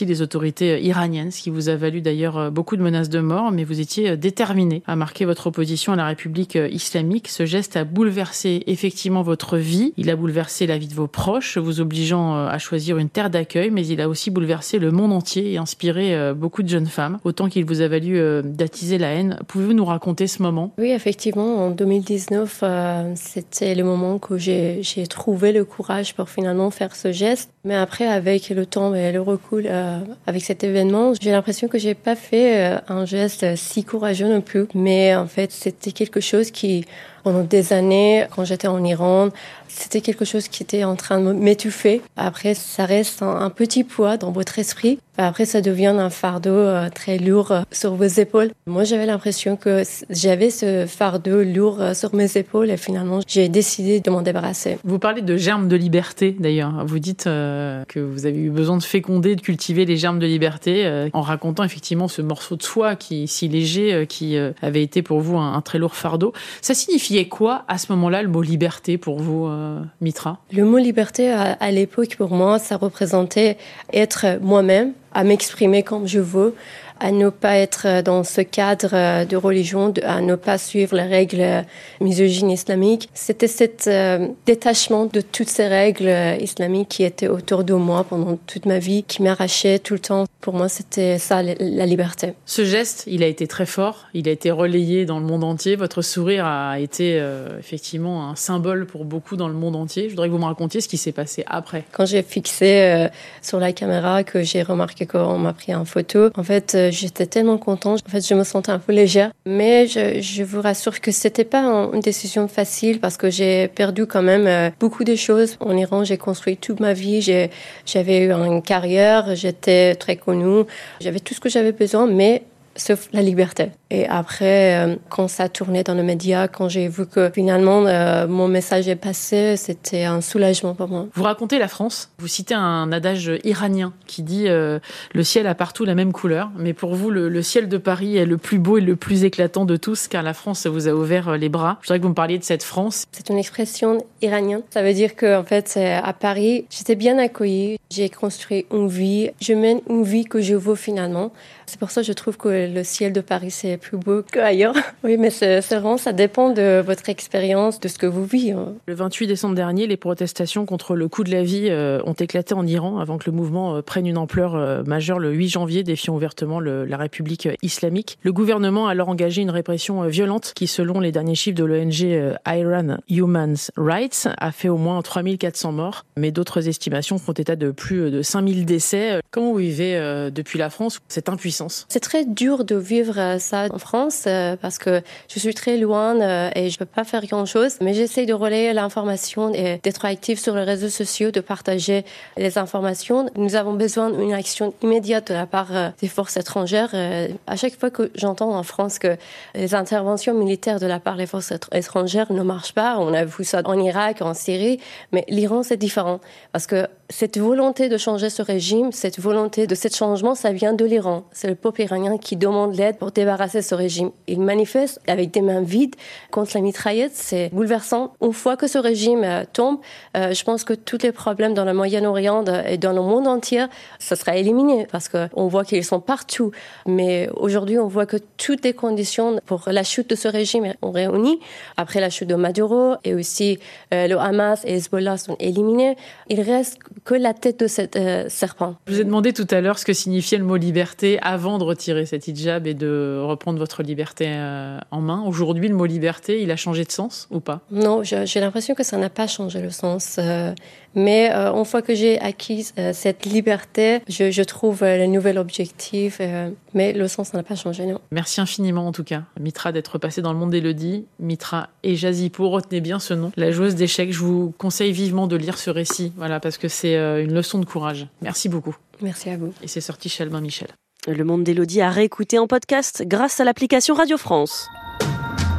autorités iraniennes, ce qui vous a valu d'ailleurs beaucoup de menaces de mort, mais vous étiez déterminé à marquer votre opposition à la République islamique. Ce geste a bouleversé effectivement votre vie, il a bouleversé la vie de vos proches, vous obligeant à choisir une terre d'accueil, mais il a aussi bouleversé le monde entier et inspiré beaucoup de jeunes femmes, autant qu'il vous a valu d'attiser la haine. Pouvez-vous nous raconter ce moment ? Oui, effectivement, en 2019, c'était le moment que j'ai trouvé le courage pour finalement faire ce geste. Mais après, avec le temps et le recul, avec cet événement, j'ai l'impression que j'ai pas fait un geste si courageux non plus. Mais en fait, c'était quelque chose qui, pendant des années, quand j'étais en Iran, c'était quelque chose qui était en train de m'étouffer. Après, ça reste un petit poids dans votre esprit. Après, ça devient un fardeau très lourd sur vos épaules. Moi, j'avais l'impression que j'avais ce fardeau lourd sur mes épaules et finalement, j'ai décidé de m'en débarrasser. Vous parlez de germes de liberté, d'ailleurs. Vous dites que vous avez eu besoin de féconder, de cultiver les germes de liberté en racontant effectivement ce morceau de soie qui si léger, qui avait été pour vous un très lourd fardeau. Ça signifiait quoi à ce moment-là, le mot liberté pour vous, Mitra ? Le mot liberté, à l'époque, pour moi, ça représentait être moi-même, à m'exprimer comme je veux, à ne pas être dans ce cadre de religion, à ne pas suivre les règles misogynes islamiques. C'était cet détachement de toutes ces règles islamiques qui étaient autour de moi pendant toute ma vie, qui m'arrachaient tout le temps. Pour moi, c'était ça, la liberté. Ce geste, il a été très fort, il a été relayé dans le monde entier. Votre sourire a été effectivement un symbole pour beaucoup dans le monde entier. Je voudrais que vous me racontiez ce qui s'est passé après. Quand j'ai fixé sur la caméra, que j'ai remarqué qu'on m'a pris en photo, en fait, j'étais tellement contente. En fait, je me sentais un peu légère. Mais je vous rassure que c'était pas une décision facile parce que j'ai perdu quand même beaucoup de choses. En Iran, j'ai construit toute ma vie. J'avais eu une carrière. J'étais très connue. J'avais tout ce que j'avais besoin, mais sauf la liberté. Et après, quand ça tournait dans les médias, quand j'ai vu que finalement mon message est passé, c'était un soulagement pour moi. Vous racontez la France, vous citez un adage iranien qui dit le ciel a partout la même couleur, mais pour vous, le ciel de Paris est le plus beau et le plus éclatant de tous, car la France vous a ouvert les bras. Je voudrais que vous me parliez de cette France. C'est une expression iranienne. Ça veut dire que en fait, à Paris, j'étais bien accueillie. J'ai construit une vie. Je mène une vie que je veux finalement. C'est pour ça que je trouve que le ciel de Paris, c'est plus beau qu'ailleurs. Oui, mais c'est vraiment, ça dépend de votre expérience, de ce que vous vivez. Le 28 décembre dernier, les protestations contre le coût de la vie ont éclaté en Iran avant que le mouvement prenne une ampleur majeure le 8 janvier, défiant ouvertement la République islamique. Le gouvernement a alors engagé une répression violente qui, selon les derniers chiffres de l'ONG Iran Human Rights, a fait au moins 3400 morts. Mais d'autres estimations font état de plus de 5000 décès. Comment vous vivez depuis la France cette impuissance ? C'est très dur de vivre ça en France parce que je suis très loin et je peux pas faire grand-chose. Mais j'essaie de relayer l'information et d'être active sur les réseaux sociaux, de partager les informations. Nous avons besoin d'une action immédiate de la part des forces étrangères. À chaque fois que j'entends en France que les interventions militaires de la part des forces étrangères ne marchent pas, on a vu ça en Irak, en Syrie, mais l'Iran c'est différent parce que cette volonté de changer ce régime, cette volonté de ce changement, ça vient de l'Iran. C'est le peuple iranien qui demande l'aide pour débarrasser ce régime. Il manifeste avec des mains vides contre la mitraillette. C'est bouleversant. Une fois que ce régime tombe, je pense que tous les problèmes dans le Moyen-Orient et dans le monde entier, ça sera éliminé parce qu'on voit qu'ils sont partout. Mais aujourd'hui, on voit que toutes les conditions pour la chute de ce régime sont réunies. Après la chute de Maduro et aussi le Hamas et Hezbollah sont éliminés. Il reste que la tête de cet serpent. Je vous ai demandé tout à l'heure ce que signifiait le mot liberté avant de retirer cet hijab et de reprendre votre liberté en main. Aujourd'hui, le mot liberté, il a changé de sens ou pas ? Non, j'ai l'impression que ça n'a pas changé le sens. Mais une fois que j'ai acquis cette liberté, je trouve le nouvel objectif. Mais le sens n'a pas changé, non. Merci infiniment en tout cas, Mitra, d'être passée dans le monde d'Élodie. Mitra Ejazipour, retenez bien ce nom. La joueuse d'échecs, je vous conseille vivement de lire ce récit, voilà, parce que c'est une leçon de courage. Merci beaucoup. Merci à vous. Et c'est sorti chez Albin Michel. Le monde d'Élodie à réécouter en podcast grâce à l'application Radio France.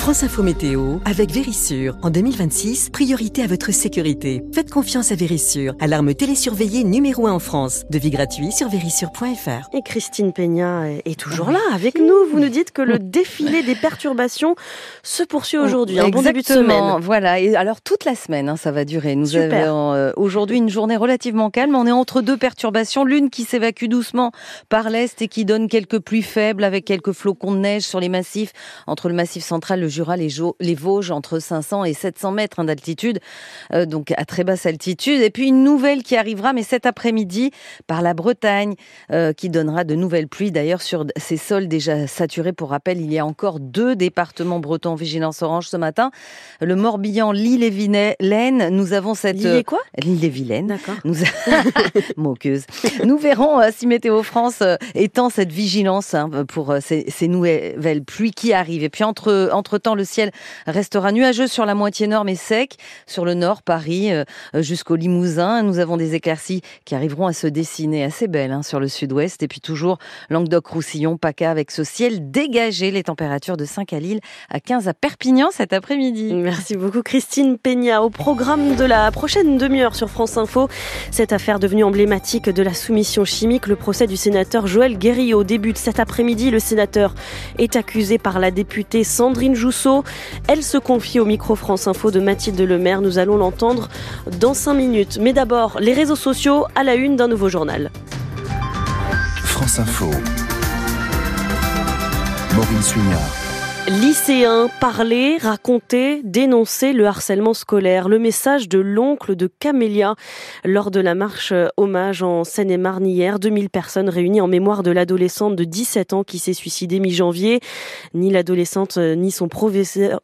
France Info Météo avec Vérissure. En 2026, priorité à votre sécurité. Faites confiance à Vérissure, alarme télésurveillée numéro 1 en France. Devis gratuit sur vérissure.fr. Et Christine Peña est toujours là avec nous. Vous nous dites que le défilé des perturbations se poursuit aujourd'hui. Un bon début de semaine. Voilà. Et alors toute la semaine, ça va durer. Nous avons aujourd'hui une journée relativement calme. On est entre deux perturbations. L'une qui s'évacue doucement par l'est et qui donne quelques pluies faibles avec quelques flocons de neige sur les massifs entre le massif central, le Jura, les Vosges, entre 500 et 700 mètres d'altitude, donc à très basse altitude. Et puis une nouvelle qui arrivera, mais cet après-midi, par la Bretagne, qui donnera de nouvelles pluies. D'ailleurs, sur ces sols déjà saturés, pour rappel, il y a encore 2 départements bretons en vigilance orange ce matin. Le Morbihan, l'Ille-et-Vilaine. Nous avons cette... L'Ille et quoi ? L'Ille-et-Vilaine. D'accord. Moqueuse. Nous verrons si Météo France étend cette vigilance pour ces nouvelles pluies qui arrivent. Et puis entre-temps, le ciel restera nuageux sur la moitié nord, mais sec sur le nord, Paris jusqu'au Limousin. Nous avons des éclaircies qui arriveront à se dessiner assez belles sur le sud-ouest. Et puis toujours Languedoc-Roussillon, PACA avec ce ciel dégagé. Les températures de 5 à Lille, à 15 à Perpignan cet après-midi. Merci beaucoup Christine Peña. Au programme de la prochaine demi-heure sur France Info, cette affaire devenue emblématique de la soumission chimique, le procès du sénateur Joël Guerriau débute cet après-midi. Le sénateur est accusé par la députée Sandrine Jousseau. Elle se confie au micro France Info de Mathilde Lemaire. Nous allons l'entendre dans 5 minutes. Mais d'abord, les réseaux sociaux à la une d'un nouveau journal. France Info. Maureen Suignard. Lycéens, parler, raconter, dénoncer le harcèlement scolaire. Le message de l'oncle de Camélia lors de la marche hommage en Seine-et-Marne hier. 2000 personnes réunies en mémoire de l'adolescente de 17 ans qui s'est suicidée mi-janvier. Ni l'adolescente ni son proviseur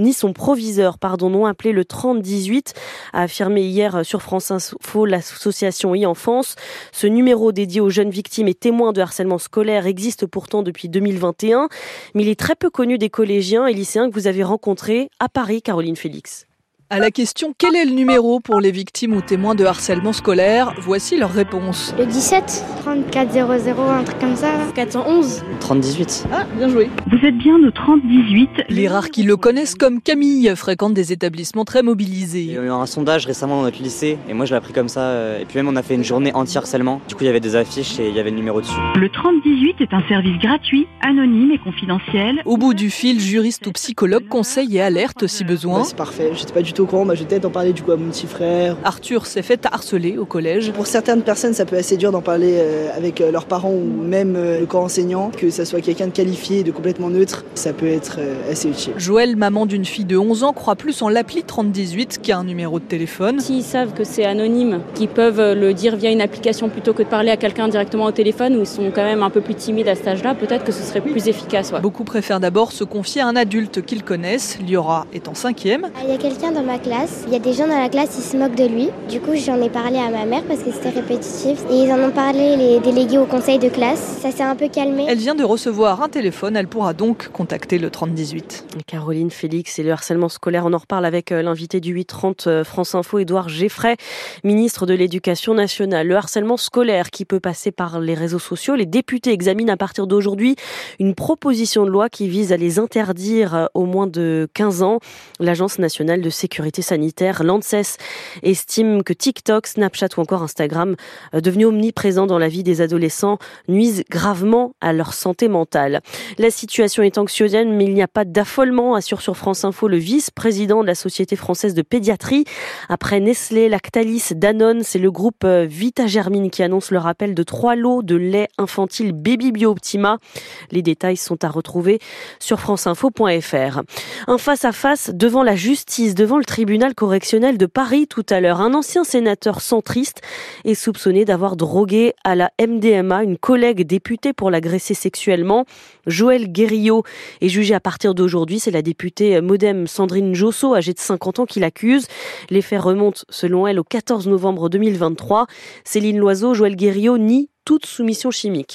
n'ont appelé le 3018, a affirmé hier sur France Info l'association e-Enfance. Ce numéro dédié aux jeunes victimes et témoins de harcèlement scolaire existe pourtant depuis 2021, mais il est très peu connu des collégiens et lycéens que vous avez rencontrés à Paris, Caroline Félix. À la question « Quel est le numéro pour les victimes ou témoins de harcèlement scolaire ?» Voici leur réponse. Le 17, 3400, un truc comme ça. 411. 3018. Ah, bien joué. Vous êtes bien au 3018. Les rares qui le connaissent comme Camille fréquentent des établissements très mobilisés. Il y a eu un sondage récemment dans notre lycée et moi je l'ai appris comme ça. Et puis même on a fait une journée anti-harcèlement. Du coup il y avait des affiches et il y avait le numéro dessus. Le 3018 est un service gratuit, anonyme et confidentiel. Au bout du fil, juristes ou psychologues conseillent et alertent si besoin. C'est parfait, j'étais pas du tout au courant, je vais peut-être en parler du coup à mon petit frère. Arthur s'est fait harceler au collège. Pour certaines personnes, ça peut être assez dur d'en parler avec leurs parents ou même le corps enseignant, que ça soit quelqu'un de qualifié, de complètement neutre, ça peut être assez utile. Joël, maman d'une fille de 11 ans, croit plus en l'appli 3018 qu'à un numéro de téléphone. S'ils savent que c'est anonyme, qu'ils peuvent le dire via une application plutôt que de parler à quelqu'un directement au téléphone, où ils sont quand même un peu plus timides à cet âge-là, peut-être que ce serait plus efficace. Ouais. Beaucoup préfèrent d'abord se confier à un adulte qu'ils connaissent. Liora est en 5e. Il y a quelqu'un dans ma classe. Il y a des gens dans la classe qui se moquent de lui. Du coup, j'en ai parlé à ma mère parce que c'était répétitif. Et ils en ont parlé, les délégués au conseil de classe. Ça s'est un peu calmé. Elle vient de recevoir un téléphone. Elle pourra donc contacter le 3018. Caroline Félix et le harcèlement scolaire. On en reparle avec l'invité du 8h30 France Info, Édouard Geffray, ministre de l'Éducation nationale. Le harcèlement scolaire qui peut passer par les réseaux sociaux. Les députés examinent à partir d'aujourd'hui une proposition de loi qui vise à les interdire au moins de 15 ans. L'Agence nationale de sécurité sanitaire, l'ANSES, estime que TikTok, Snapchat ou encore Instagram, devenus omniprésents dans la vie des adolescents, nuisent gravement à leur santé mentale. La situation est anxiogène, mais il n'y a pas d'affolement, assure sur France Info le vice-président de la Société française de pédiatrie. Après Nestlé, Lactalis, Danone, c'est le groupe Vita Germine qui annonce le rappel de 3 lots de lait infantile Baby Bio Optima. Les détails sont à retrouver sur franceinfo.fr. Un face-à-face devant la justice, devant le tribunal correctionnel de Paris tout à l'heure. Un ancien sénateur centriste est soupçonné d'avoir drogué à la MDMA une collègue députée pour l'agresser sexuellement. Joël Guerriau est jugé à partir d'aujourd'hui. C'est la députée Modem Sandrine Jousseau, âgée de 50 ans, qui l'accuse. Les faits remontent, selon elle, au 14 novembre 2023. Céline Loiseau, Joël Guerriau nie toute soumission chimique.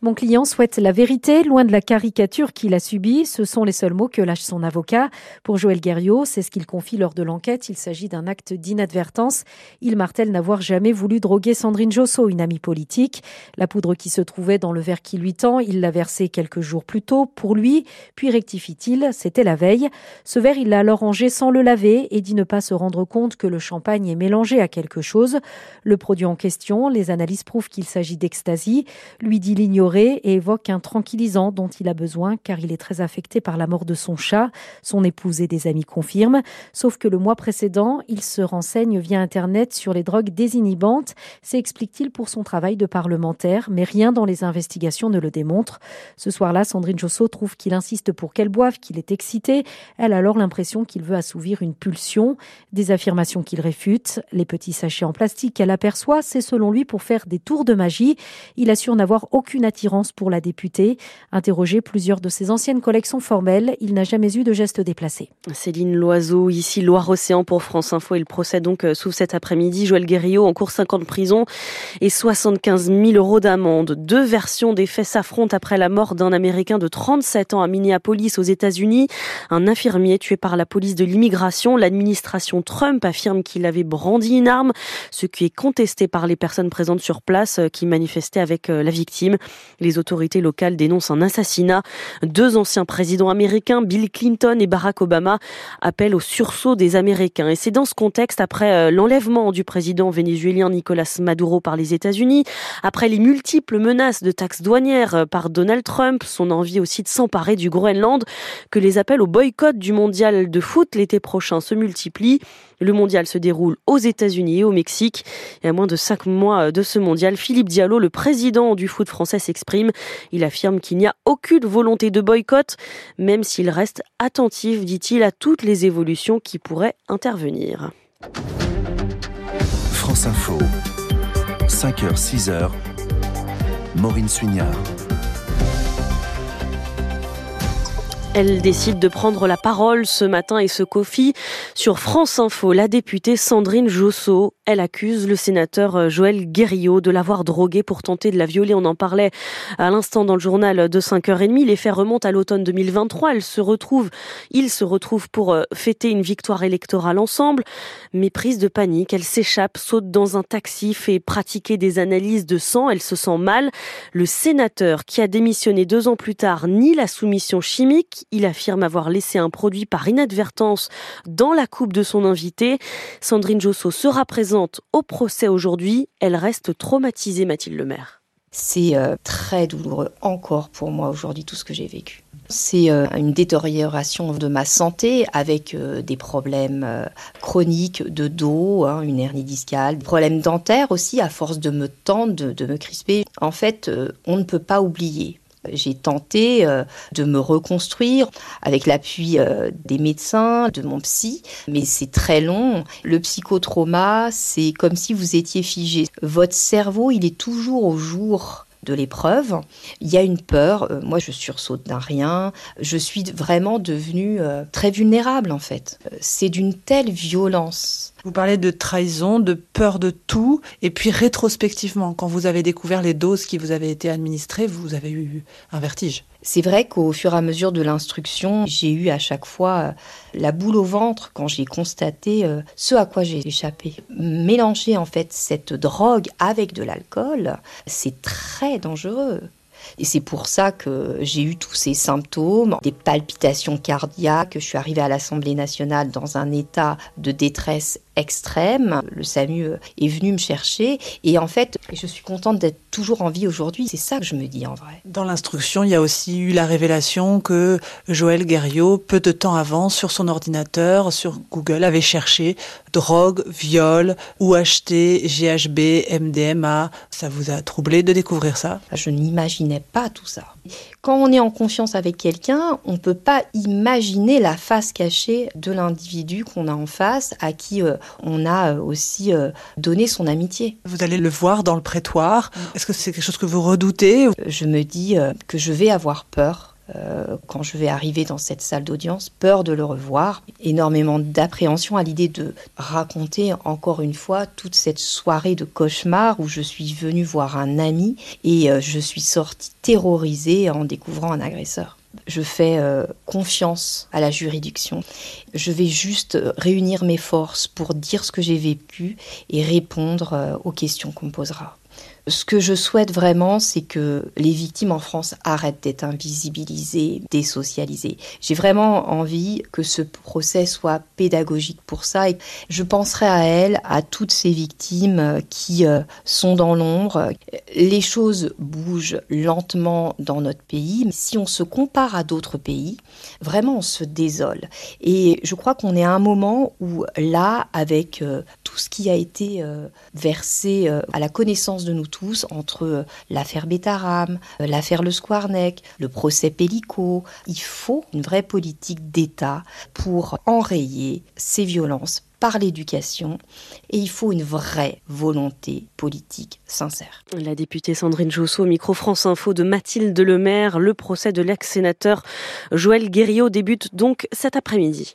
Mon client souhaite la vérité, loin de la caricature qu'il a subie. Ce sont les seuls mots que lâche son avocat. Pour Joël Guerriau, c'est ce qu'il confie lors de l'enquête. Il s'agit d'un acte d'inadvertance. Il martèle n'avoir jamais voulu droguer Sandrine Josso, une amie politique. La poudre qui se trouvait dans le verre qui lui tend, il l'a versée quelques jours plus tôt pour lui. Puis rectifie-t-il, c'était la veille. Ce verre, il l'a alors rangé sans le laver et dit ne pas se rendre compte que le champagne est mélangé à quelque chose. Le produit en question, les analyses prouvent qu'il s'agit d'ecstasy. Lui dit l'ignorer et évoque un tranquillisant dont il a besoin car il est très affecté par la mort de son chat. Son épouse et des amis confirment. Sauf que le mois précédent, il se renseigne via Internet sur les drogues désinhibantes. C'est, explique-t-il, pour son travail de parlementaire, mais rien dans les investigations ne le démontre. Ce soir-là, Sandrine Josso trouve qu'il insiste pour qu'elle boive, qu'il est excité. Elle a alors l'impression qu'il veut assouvir une pulsion. Des affirmations qu'il réfute. Les petits sachets en plastique qu'elle aperçoit, c'est selon lui pour faire des tours de magie. Il assure n'avoir aucune attirance pour la députée. Interrogé, plusieurs de ses anciennes collègues sont formelles. Il n'a jamais eu de geste déplacé. Céline Loiseau, ici Loire-Océan pour France Info. Il procède donc sous cet après-midi. Joël Guerriau encourt 5 ans de prison et 75 000 € d'amende. 2 versions des faits s'affrontent après la mort d'un Américain de 37 ans à Minneapolis aux États-Unis. Un infirmier tué par la police de l'immigration. L'administration Trump affirme qu'il avait brandi une arme, ce qui est contesté par les personnes présentes sur place qui manifestaient avec la victime. Les autorités locales dénoncent un assassinat. 2 anciens présidents américains, Bill Clinton et Barack Obama, appellent au sursaut des Américains. Et c'est dans ce contexte, après l'enlèvement du président vénézuélien Nicolás Maduro par les États-Unis, après les multiples menaces de taxes douanières par Donald Trump, son envie aussi de s'emparer du Groenland, que les appels au boycott du mondial de foot l'été prochain se multiplient. Le mondial se déroule aux États-Unis et au Mexique. Et à moins de 5 mois de ce mondial, Philippe Diallo, le président du foot français, s'exprime. Il affirme qu'il n'y a aucune volonté de boycott, même s'il reste attentif, dit-il, à toutes les évolutions qui pourraient intervenir. France Info, 5h, 6h, Maureen Suignard. Elle décide de prendre la parole ce matin et se confie sur France Info. La députée Sandrine Josso, elle accuse le sénateur Joël Guerriau de l'avoir droguée pour tenter de la violer. On en parlait à l'instant dans le journal de 5h30. Les faits remontent à l'automne 2023. Ils se retrouvent pour fêter une victoire électorale ensemble. Mais prise de panique, elle s'échappe, saute dans un taxi, fait pratiquer des analyses de sang. Elle se sent mal. Le sénateur, qui a démissionné 2 ans plus tard, nie la soumission chimique. Il affirme avoir laissé un produit par inadvertance dans la coupe de son invité. Sandrine Josso sera présente au procès aujourd'hui. Elle reste traumatisée, Mathilde Lemaire. C'est très douloureux encore pour moi aujourd'hui, tout ce que j'ai vécu. C'est une détérioration de ma santé avec des problèmes chroniques de dos, une hernie discale, des problèmes dentaires aussi à force de me tendre, de me crisper. En fait, on ne peut pas oublier. J'ai tenté de me reconstruire avec l'appui des médecins, de mon psy, mais c'est très long. Le psychotrauma, c'est comme si vous étiez figé. Votre cerveau, il est toujours au jour de l'épreuve. Il y a une peur. Moi, je sursaute d'un rien. Je suis vraiment devenue très vulnérable, en fait. C'est d'une telle violence. Vous parlez de trahison, de peur de tout, et puis rétrospectivement, quand vous avez découvert les doses qui vous avaient été administrées, vous avez eu un vertige. C'est vrai qu'au fur et à mesure de l'instruction, j'ai eu à chaque fois la boule au ventre quand j'ai constaté ce à quoi j'ai échappé. Mélanger en fait cette drogue avec de l'alcool, c'est très dangereux. Et c'est pour ça que j'ai eu tous ces symptômes, des palpitations cardiaques. Je suis arrivée à l'Assemblée nationale dans un état de détresse extrême. Le SAMU est venu me chercher et en fait, je suis contente d'être toujours en vie aujourd'hui. C'est ça que je me dis en vrai. Dans l'instruction, il y a aussi eu la révélation que Joël Guerriau, peu de temps avant, sur son ordinateur, sur Google, avait cherché drogue, viol, UHT, GHB, MDMA. Ça vous a troublé de découvrir ça ? Je n'imaginais pas tout ça. Quand on est en confiance avec quelqu'un, on ne peut pas imaginer la face cachée de l'individu qu'on a en face, à qui on a aussi donné son amitié. Vous allez le voir dans le prétoire. Est-ce que c'est quelque chose que vous redoutez ? Je me dis que je vais avoir peur quand je vais arriver dans cette salle d'audience, peur de le revoir, énormément d'appréhension à l'idée de raconter encore une fois toute cette soirée de cauchemar où je suis venue voir un ami et je suis sortie terrorisée en découvrant un agresseur. Je fais confiance à la juridiction. Je vais juste réunir mes forces pour dire ce que j'ai vécu et répondre aux questions qu'on me posera. Ce que je souhaite vraiment, c'est que les victimes en France arrêtent d'être invisibilisées, désocialisées. J'ai vraiment envie que ce procès soit pédagogique pour ça. Et je penserai à elles, à toutes ces victimes qui sont dans l'ombre. Les choses bougent lentement dans notre pays. Si on se compare à d'autres pays, vraiment on se désole. Et je crois qu'on est à un moment où là, avec tout ce qui a été versé à la connaissance de nous tous, entre l'affaire Betaram, l'affaire Le Squarnec, le procès Pellico, il faut une vraie politique d'État pour enrayer ces violences par l'éducation et il faut une vraie volonté politique sincère. La députée Sandrine Josso, micro France Info de Mathilde Lemaire. Le procès de l'ex-sénateur Joël Guerriau débute donc cet après-midi.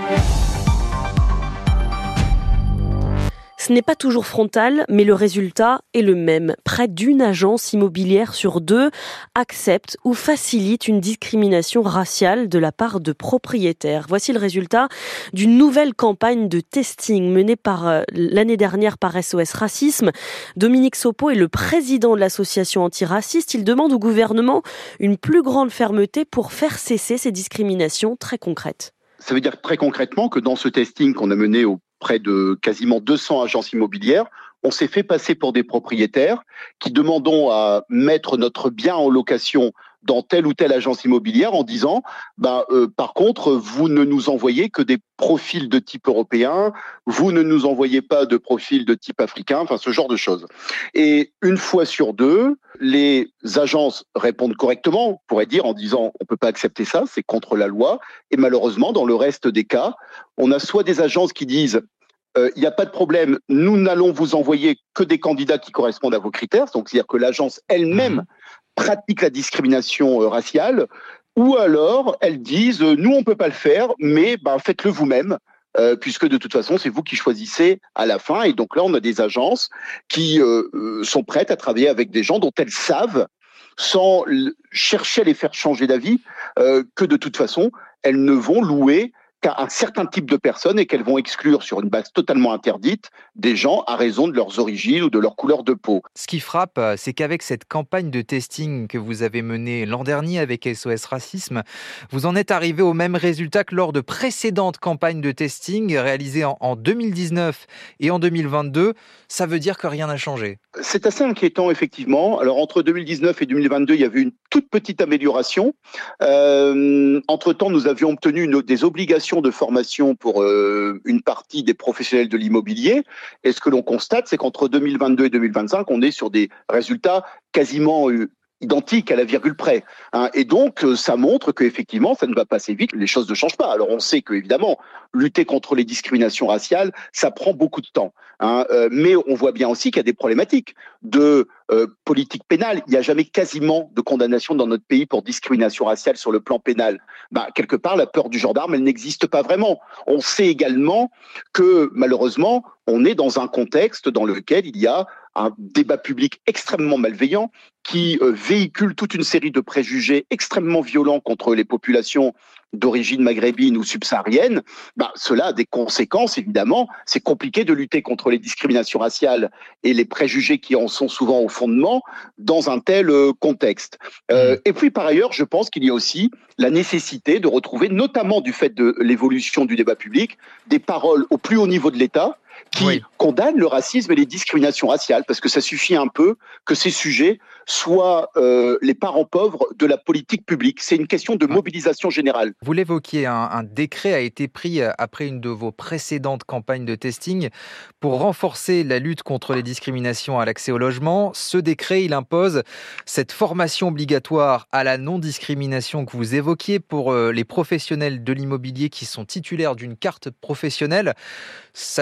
Ce n'est pas toujours frontal, mais le résultat est le même. Près d'une agence immobilière sur 2 accepte ou facilite une discrimination raciale de la part de propriétaires. Voici le résultat d'une nouvelle campagne de testing menée l'année dernière par SOS Racisme. Dominique Sopo est le président de l'association antiraciste. Il demande au gouvernement une plus grande fermeté pour faire cesser ces discriminations très concrètes. Ça veut dire très concrètement que dans ce testing qu'on a mené auprès de quasiment 200 agences immobilières, on s'est fait passer pour des propriétaires qui demandons à mettre notre bien en location dans telle ou telle agence immobilière en disant par contre, vous ne nous envoyez que des profils de type européen, vous ne nous envoyez pas de profils de type africain, enfin ce genre de choses. Et une fois sur 2, les agences répondent correctement, on pourrait dire, en disant on peut pas accepter ça, c'est contre la loi. Et malheureusement, dans le reste des cas, on a soit des agences qui disent il n'y a pas de problème, nous n'allons vous envoyer que des candidats qui correspondent à vos critères, donc c'est-à-dire que l'agence elle-même pratique la discrimination raciale, ou alors elles disent nous on peut pas le faire, mais faites-le vous-même. Puisque de toute façon, c'est vous qui choisissez à la fin. Et donc là, on a des agences qui sont prêtes à travailler avec des gens dont elles savent, sans chercher à les faire changer d'avis, que de toute façon, elles ne vont louer qu'à un certain type de personnes et qu'elles vont exclure sur une base totalement interdite des gens à raison de leurs origines ou de leur couleur de peau. Ce qui frappe, c'est qu'avec cette campagne de testing que vous avez menée l'an dernier avec SOS Racisme, vous en êtes arrivé au même résultat que lors de précédentes campagnes de testing réalisées en 2019 et en 2022. Ça veut dire que rien n'a changé. C'est assez inquiétant, effectivement. Alors, entre 2019 et 2022, il y avait une toute petite amélioration. Entre-temps, nous avions obtenu des obligations de formation pour une partie des professionnels de l'immobilier. Et ce que l'on constate, c'est qu'entre 2022 et 2025, on est sur des résultats quasiment identiques à la virgule près. Et donc, ça montre qu'effectivement, ça ne va pas assez vite, les choses ne changent pas. Alors, on sait qu'évidemment, lutter contre les discriminations raciales, ça prend beaucoup de temps. Mais on voit bien aussi qu'il y a des problématiques de politique pénale. Il n'y a jamais quasiment de condamnation dans notre pays pour discrimination raciale sur le plan pénal. Quelque part, la peur du gendarme, elle n'existe pas vraiment. On sait également que, malheureusement, on est dans un contexte dans lequel il y a un débat public extrêmement malveillant qui véhicule toute une série de préjugés extrêmement violents contre les populations d'origine maghrébine ou subsaharienne. Cela a des conséquences, évidemment. C'est compliqué de lutter contre les discriminations raciales et les préjugés qui en sont souvent au fondement dans un tel contexte. Et puis, par ailleurs, je pense qu'il y a aussi la nécessité de retrouver, notamment du fait de l'évolution du débat public, des paroles au plus haut niveau de l'État qui condamnent le racisme et les discriminations raciales, parce que ça suffit un peu que ces sujets soient les parents pauvres de la politique publique. C'est une question de mobilisation générale. Vous l'évoquiez, un décret a été pris après une de vos précédentes campagnes de testing pour renforcer la lutte contre les discriminations à l'accès au logement. Ce décret, il impose cette formation obligatoire à la non-discrimination que vous évoquiez pour les professionnels de l'immobilier qui sont titulaires d'une carte professionnelle. Ça ne suffit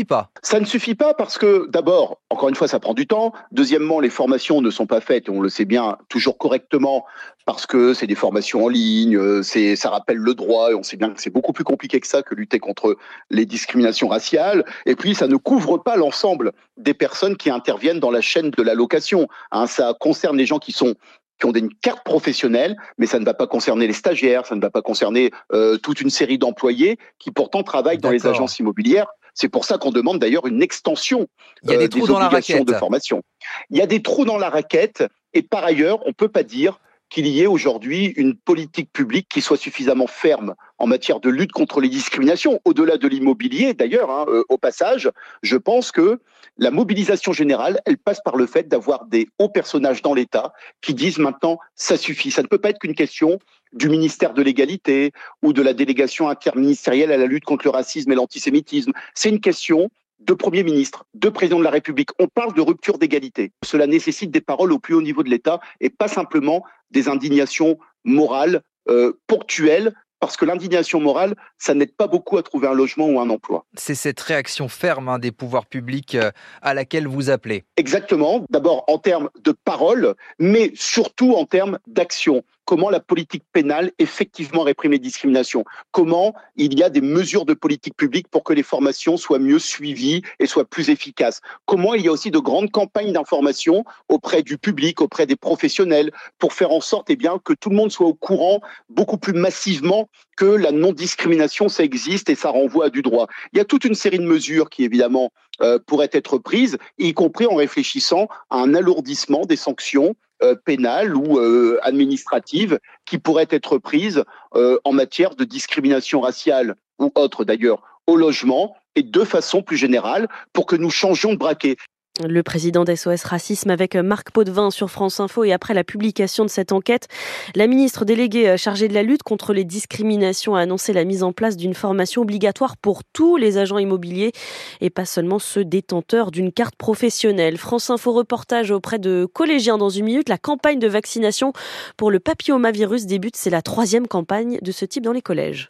pas. Ça ne suffit pas parce que, d'abord, encore une fois, ça prend du temps. Deuxièmement, les formations ne sont pas faites, on le sait bien, toujours correctement, parce que c'est des formations en ligne, ça rappelle le droit, et on sait bien que c'est beaucoup plus compliqué que ça, que lutter contre les discriminations raciales. Et puis, ça ne couvre pas l'ensemble des personnes qui interviennent dans la chaîne de l'allocation. Ça concerne les gens qui ont une carte professionnelle, mais ça ne va pas concerner les stagiaires, ça ne va pas concerner toute une série d'employés qui pourtant travaillent dans les agences immobilières. C'est pour ça qu'on demande d'ailleurs une extension des obligations de formation. Il y a des trous dans la raquette, et par ailleurs, on ne peut pas dire qu'il y ait aujourd'hui une politique publique qui soit suffisamment ferme en matière de lutte contre les discriminations. Au-delà de l'immobilier, d'ailleurs, au passage, je pense que la mobilisation générale, elle passe par le fait d'avoir des hauts personnages dans l'État qui disent maintenant, ça suffit. Ça ne peut pas être qu'une question du ministère de l'égalité ou de la délégation interministérielle à la lutte contre le racisme et l'antisémitisme. C'est une question de Premier ministre, de Président de la République. On parle de rupture d'égalité. Cela nécessite des paroles au plus haut niveau de l'État et pas simplement des indignations morales ponctuelles, parce que l'indignation morale, ça n'aide pas beaucoup à trouver un logement ou un emploi. C'est cette réaction ferme des pouvoirs publics à laquelle vous appelez. Exactement. D'abord en termes de paroles, mais surtout en termes d'action. Comment la politique pénale effectivement réprime les discriminations. Comment il y a des mesures de politique publique pour que les formations soient mieux suivies et soient plus efficaces. Comment il y a aussi de grandes campagnes d'information auprès du public, auprès des professionnels, pour faire en sorte que tout le monde soit au courant beaucoup plus massivement que la non-discrimination, ça existe et ça renvoie à du droit. Il y a toute une série de mesures qui, évidemment, pourraient être prises, y compris en réfléchissant à un alourdissement des sanctions pénales ou administratives qui pourraient être prises en matière de discrimination raciale ou autre d'ailleurs au logement et de façon plus générale pour que nous changions de braquet. Le président d'SOS Racisme avec Marc Potvin sur France Info. Et après la publication de cette enquête, la ministre déléguée chargée de la lutte contre les discriminations a annoncé la mise en place d'une formation obligatoire pour tous les agents immobiliers et pas seulement ceux détenteurs d'une carte professionnelle. France Info reportage auprès de collégiens dans une minute. La campagne de vaccination pour le papillomavirus débute. C'est la 3e campagne de ce type dans les collèges.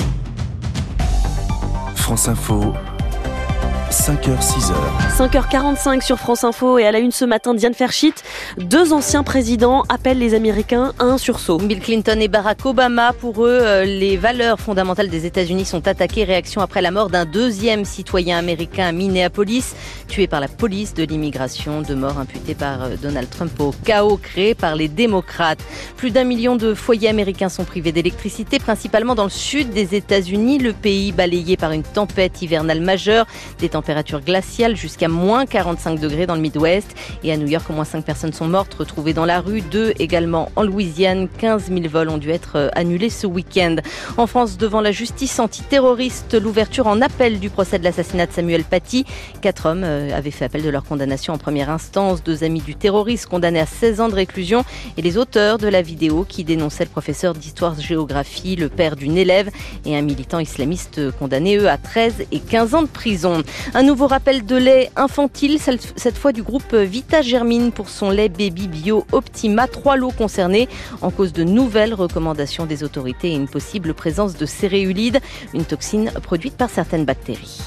France Info. 5h, 6h. 5h45 sur France Info et à la une ce matin, Diane Fershit. 2 anciens présidents appellent les Américains à un sursaut. Bill Clinton et Barack Obama, pour eux, les valeurs fondamentales des États-Unis sont attaquées. Réaction après la mort d'un 2e citoyen américain à Minneapolis, tué par la police de l'immigration. 2 morts imputées par Donald Trump au chaos créé par les démocrates. Plus d'1 million de foyers américains sont privés d'électricité, principalement dans le sud des États-Unis. Le pays balayé par une tempête hivernale majeure. Des température glaciale jusqu'à moins 45 degrés dans le Midwest. Et à New York, au moins 5 personnes sont mortes, retrouvées dans la rue. 2 également en Louisiane. 15 000 vols ont dû être annulés ce week-end. En France, devant la justice antiterroriste, l'ouverture en appel du procès de l'assassinat de Samuel Paty. 4 hommes avaient fait appel de leur condamnation en première instance. 2 amis du terroriste condamnés à 16 ans de réclusion et les auteurs de la vidéo qui dénonçait le professeur d'histoire-géographie, le père d'une élève et un militant islamiste condamné, eux, à 13 et 15 ans de prison. Un nouveau rappel de lait infantile, cette fois du groupe Vita Germine pour son lait baby bio Optima. 3 lots concernés en cause de nouvelles recommandations des autorités et une possible présence de céréulide, une toxine produite par certaines bactéries.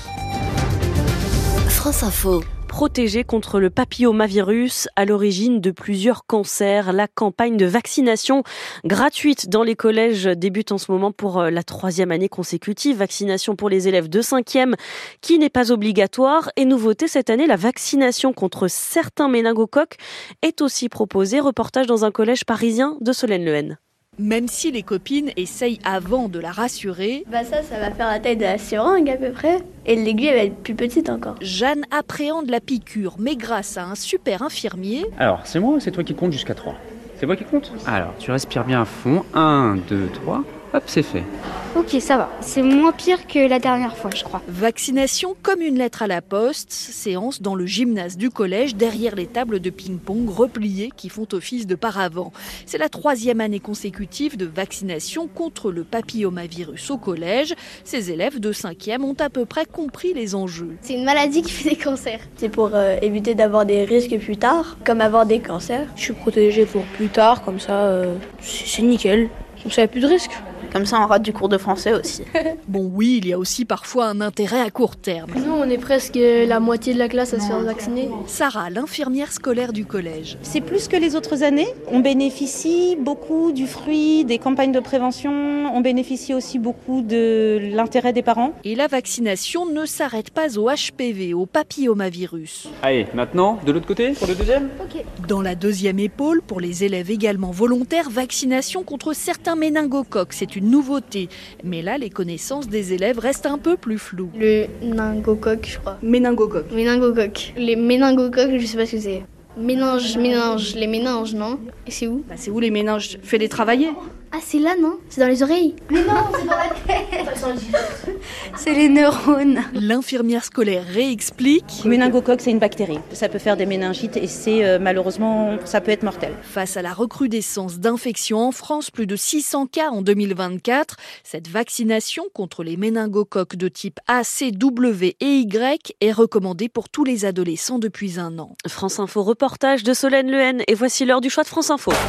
France Info. Protégé contre le papillomavirus à l'origine de plusieurs cancers. La campagne de vaccination gratuite dans les collèges débute en ce moment pour la 3e année consécutive. Vaccination pour les élèves de 5e qui n'est pas obligatoire. Et nouveauté cette année, la vaccination contre certains méningocoques est aussi proposée. Reportage dans un collège parisien de Solène Lehen. Même si les copines essayent avant de la rassurer. Ça va faire la taille de la seringue à peu près. Et l'aiguille, elle va être plus petite encore. Jeanne appréhende la piqûre, mais grâce à un super infirmier. Alors, c'est moi ou c'est toi qui compte jusqu'à 3 ? C'est moi qui compte ? Alors, tu respires bien à fond. 1, 2, 3. Hop, c'est fait. Ok, ça va. C'est moins pire que la dernière fois, je crois. Vaccination comme une lettre à la poste. Séance dans le gymnase du collège, derrière les tables de ping-pong repliées qui font office de paravent. C'est la 3e année consécutive de vaccination contre le papillomavirus au collège. Ces élèves de 5e ont à peu près compris les enjeux. C'est une maladie qui fait des cancers. C'est pour éviter d'avoir des risques plus tard, comme avoir des cancers. Je suis protégée pour plus tard, comme ça, c'est nickel. Comme ça, il n'y a plus de risques. Comme ça, on rate du cours de français aussi. Bon, oui, il y a aussi parfois un intérêt à court terme. Nous, on est presque la moitié de la classe à se faire vacciner. Sarah, l'infirmière scolaire du collège. C'est plus que les autres années. On bénéficie beaucoup du fruit des campagnes de prévention. On bénéficie aussi beaucoup de l'intérêt des parents. Et la vaccination ne s'arrête pas au HPV, au papillomavirus. Allez, maintenant, de l'autre côté, pour le deuxième. Ok. Dans la deuxième épaule, pour les élèves également volontaires, vaccination contre certains méningocoques. C'est une nouveauté. Mais là, les connaissances des élèves restent un peu plus floues. Le méningocoque, je crois. Méningocoque. Méningocoque. Les méningocoques, je sais pas ce que c'est. Méninges, les méninges, non? Et c'est où? C'est où les méninges? Fais-les travailler. Ah, c'est là, non? C'est dans les oreilles? Mais non, c'est dans la tête. C'est les neurones. L'infirmière scolaire réexplique. Méningocoque, c'est une bactérie. Ça peut faire des méningites et c'est malheureusement, ça peut être mortel. Face à la recrudescence d'infections en France, plus de 600 cas en 2024, cette vaccination contre les méningocoques de type A, C, W et Y est recommandée pour tous les adolescents depuis 1 an. France Info reportage de Solène Lehen et voici l'heure du choix de France Info.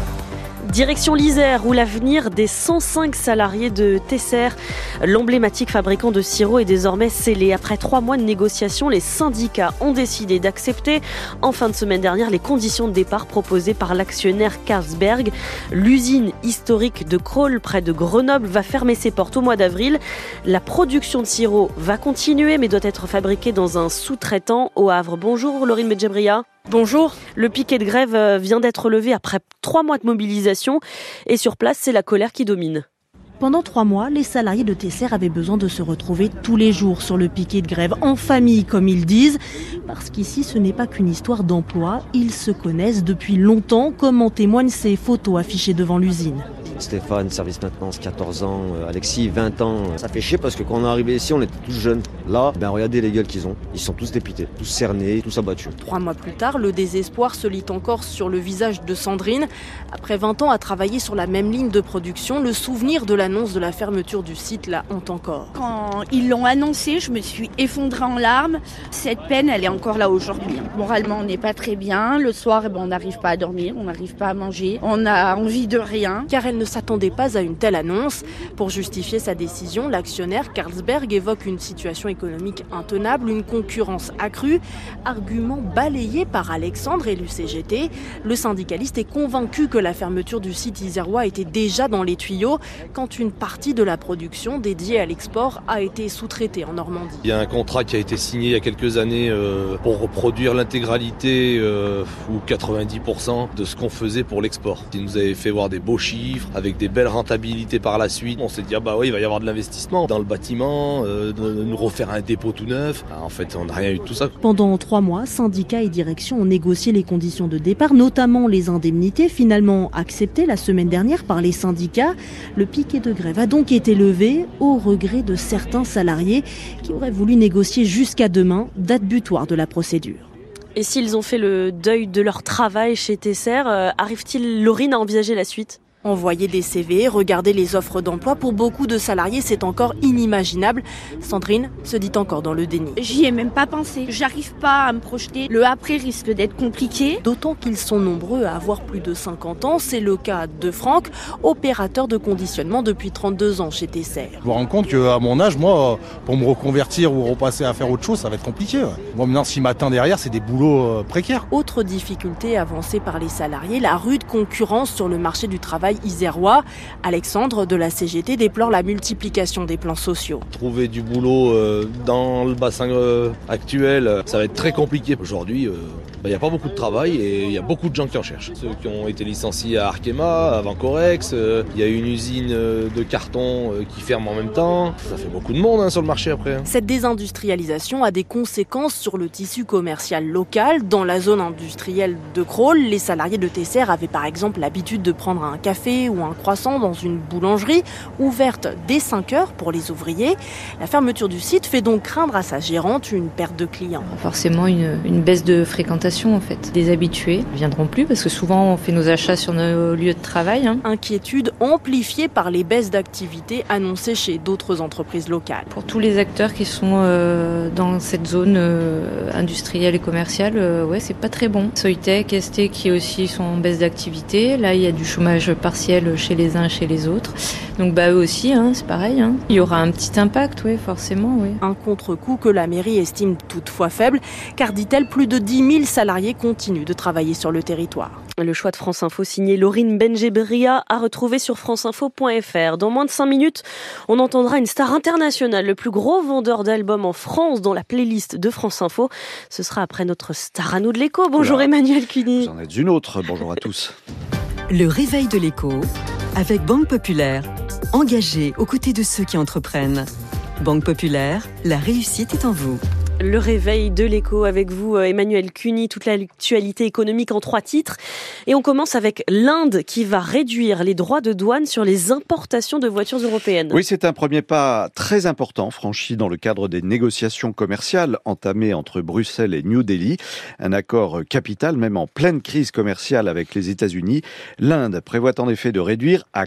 Direction l'Isère, où l'avenir des 105 salariés de Tesser, l'emblématique fabricant de sirop, est désormais scellé. Après 3 mois de négociations, les syndicats ont décidé d'accepter en fin de semaine dernière les conditions de départ proposées par l'actionnaire Carlsberg. L'usine historique de Crolles, près de Grenoble, va fermer ses portes au mois d'avril. La production de sirop va continuer, mais doit être fabriquée dans un sous-traitant au Havre. Bonjour Laurine Medjebria. Bonjour. Le piquet de grève vient d'être levé après 3 mois de mobilisation et sur place, c'est la colère qui domine. Pendant 3 mois, les salariés de Tesser avaient besoin de se retrouver tous les jours sur le piquet de grève, en famille comme ils disent, parce qu'ici ce n'est pas qu'une histoire d'emploi, ils se connaissent depuis longtemps, comme en témoignent ces photos affichées devant l'usine. Stéphane, service maintenance, 14 ans, Alexis, 20 ans. Ça fait chier parce que quand on est arrivé ici, on était tous jeunes. Là, regardez les gueules qu'ils ont. Ils sont tous dépités, tous cernés, tous abattus. 3 mois plus tard, le désespoir se lit encore sur le visage de Sandrine. Après 20 ans à travailler sur la même ligne de production, le souvenir de l'annonce de la fermeture du site la hante encore. Quand ils l'ont annoncé, je me suis effondrée en larmes. Cette peine, elle est encore là aujourd'hui. Moralement, on n'est pas très bien. Le soir, on n'arrive pas à dormir, on n'arrive pas à manger. On a envie de rien. Car elle ne s'attendait pas à une telle annonce. Pour justifier sa décision, l'actionnaire Carlsberg évoque une situation économique intenable, une concurrence accrue, argument balayé par Alexandre, élu CGT. Le syndicaliste est convaincu que la fermeture du site isérois était déjà dans les tuyaux quand une partie de la production dédiée à l'export a été sous-traitée en Normandie. Il y a un contrat qui a été signé il y a quelques années pour reproduire l'intégralité ou 90% de ce qu'on faisait pour l'export. Il nous avait fait voir des beaux chiffres avec des belles rentabilités par la suite. On s'est dit il va y avoir de l'investissement dans le bâtiment, de nous refaire un dépôt tout neuf. En fait, on n'a rien eu de tout ça. Pendant 3 mois, syndicats et direction ont négocié les conditions de départ, notamment les indemnités, finalement acceptées la semaine dernière par les syndicats. Le piquet de grève a donc été levé au regret de certains salariés qui auraient voulu négocier jusqu'à demain, date butoir de la procédure. Et s'ils ont fait le deuil de leur travail chez Tesser, arrive-t-il, Laurine, à envisager la suite ? Envoyer des CV, regarder les offres d'emploi, pour beaucoup de salariés, c'est encore inimaginable. Sandrine se dit encore dans le déni. J'y ai même pas pensé. J'arrive pas à me projeter. Le après risque d'être compliqué. D'autant qu'ils sont nombreux à avoir plus de 50 ans. C'est le cas de Franck, opérateur de conditionnement depuis 32 ans chez Tesser. Je me rends compte qu'à mon âge, moi, pour me reconvertir ou repasser à faire autre chose, ça va être compliqué. Moi, maintenant, ce qui m'attend derrière, c'est des boulots précaires. Autre difficulté avancée par les salariés, la rude concurrence sur le marché du travail isérois. Alexandre de la CGT déplore la multiplication des plans sociaux. Trouver du boulot dans le bassin actuel, ça va être très compliqué. Aujourd'hui, il n'y a pas beaucoup de travail et il y a beaucoup de gens qui en cherchent. Ceux qui ont été licenciés à Arkema, à Vancorex, il y a une usine de carton qui ferme en même temps. Ça fait beaucoup de monde sur le marché après. Cette désindustrialisation a des conséquences sur le tissu commercial local. Dans la zone industrielle de Crolles, les salariés de Tesser avaient par exemple l'habitude de prendre un café ou un croissant dans une boulangerie ouverte dès 5 heures pour les ouvriers. La fermeture du site fait donc craindre à sa gérante une perte de clients. Forcément une baisse de fréquentation en fait. Des habitués ne viendront plus parce que souvent on fait nos achats sur nos lieux de travail. Inquiétude amplifiée par les baisses d'activité annoncées chez d'autres entreprises locales. Pour tous les acteurs qui sont dans cette zone industrielle et commerciale, c'est pas très bon. Soitec, ST qui aussi sont en baisse d'activité. Là il y a du chômage partiel partiels chez les uns et chez les autres. Donc eux aussi, c'est pareil. Il y aura un petit impact, oui, forcément. Oui. Un contre-coup que la mairie estime toutefois faible, car, dit-elle, plus de 10 000 salariés continuent de travailler sur le territoire. Le choix de France Info signé Laurine Benjebria à retrouver sur franceinfo.fr. Dans moins de 5 minutes, on entendra une star internationale, le plus gros vendeur d'albums en France dans la playlist de France Info. Ce sera après notre star à nous de l'écho. Bonjour Emmanuel Cuny. Vous en êtes une autre. Bonjour à tous. Le réveil de l'écho avec Banque Populaire. Engagé aux côtés de ceux qui entreprennent. Banque Populaire, la réussite est en vous. Le réveil de l'écho avec vous, Emmanuel Cuny, toute l'actualité économique en 3 titres. Et on commence avec l'Inde qui va réduire les droits de douane sur les importations de voitures européennes. Oui, c'est un premier pas très important franchi dans le cadre des négociations commerciales entamées entre Bruxelles et New Delhi. Un accord capital, même en pleine crise commerciale avec les États-Unis. L'Inde prévoit en effet de réduire à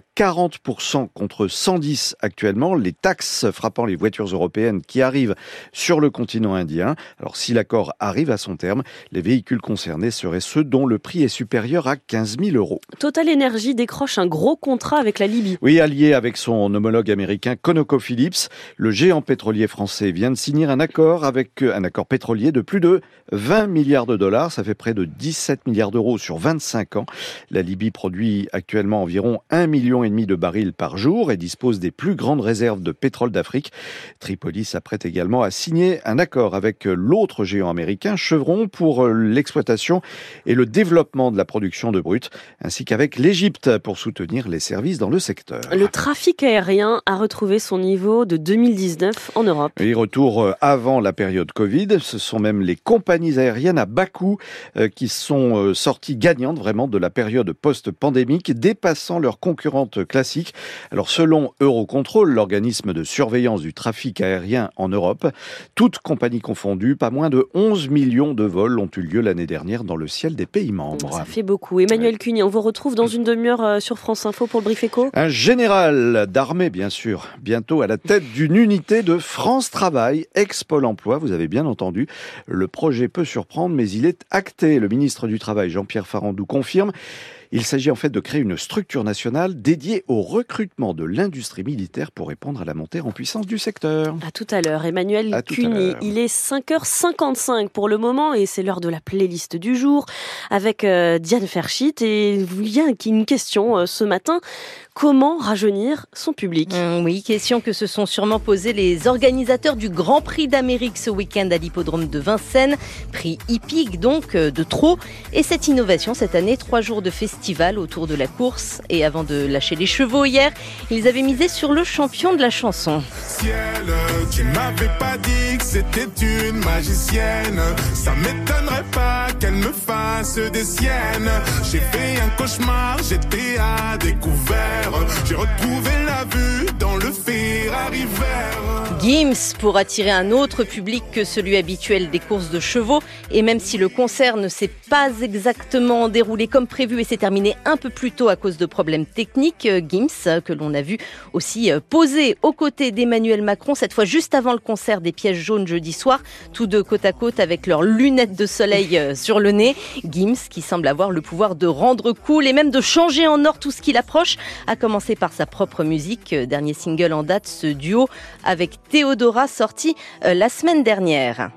40% contre 110 actuellement les taxes frappant les voitures européennes qui arrivent sur le continent indien. Alors si l'accord arrive à son terme, les véhicules concernés seraient ceux dont le prix est supérieur à 15 000 €. Total Energy décroche un gros contrat avec la Libye. Oui, allié avec son homologue américain ConocoPhillips, le géant pétrolier français vient de signer un accord pétrolier de plus de 20 milliards de dollars. Ça fait près de 17 milliards d'euros sur 25 ans. La Libye produit actuellement environ 1,5 million de barils par jour et dispose des plus grandes réserves de pétrole d'Afrique. Tripoli s'apprête également à signer un accord avec l'autre géant américain, Chevron, pour l'exploitation et le développement de la production de brut, ainsi qu'avec l'Égypte pour soutenir les services dans le secteur. Le trafic aérien a retrouvé son niveau de 2019 en Europe. Et retour avant la période Covid, ce sont même les compagnies aériennes à bas coût qui sont sorties gagnantes vraiment de la période post-pandémique, dépassant leurs concurrentes classiques. Alors selon Eurocontrol, l'organisme de surveillance du trafic aérien en Europe, toutes compagnies confondues, pas moins de 11 millions de vols ont eu lieu l'année dernière dans le ciel des pays membres. Ça fait beaucoup. Emmanuel Cuny, on vous retrouve dans une demi-heure sur France Info pour le Brief Éco. Un général d'armée, bien sûr, bientôt à la tête d'une unité de France Travail, ex-Pôle emploi, vous avez bien entendu. Le projet peut surprendre, mais il est acté. Le ministre du Travail, Jean-Pierre Farandou, confirme. Il s'agit en fait de créer une structure nationale dédiée au recrutement de l'industrie militaire pour répondre à la montée en puissance du secteur. À tout à l'heure, Emmanuel Cuny. Il est 5h55 pour le moment et c'est l'heure de la playlist du jour avec Diane Ferchit. Et il y a une question ce matin. Comment rajeunir son public ? Oui, question que se sont sûrement posées les organisateurs du Grand Prix d'Amérique ce week-end à l'hippodrome de Vincennes. Prix hippique donc, de trot. Et cette innovation, cette année, 3 jours de festival autour de la course. Et avant de lâcher les chevaux hier, ils avaient misé sur le champion de la chanson. Ciel, tu m'avais pas dit que c'était une magicienne. Ça m'étonnerait pas qu'elle me fasse des siennes. J'ai fait un cauchemar, j'étais à découvert. J'ai retrouvé la vue dans le Ferrari vert. Gims pour attirer un autre public que celui habituel des courses de chevaux. Et même si le concert ne s'est pas exactement déroulé comme prévu et s'est terminé un peu plus tôt à cause de problèmes techniques, Gims, que l'on a vu aussi poser aux côtés d'Emmanuel Macron, cette fois juste avant le concert des Pièges jaunes jeudi soir, tous deux côte à côte avec leurs lunettes de soleil sur le nez. Gims qui semble avoir le pouvoir de rendre cool et même de changer en or tout ce qu'il approche, à commencer par sa propre musique. Dernier single en date, ce duo avec Théodora sorti la semaine dernière.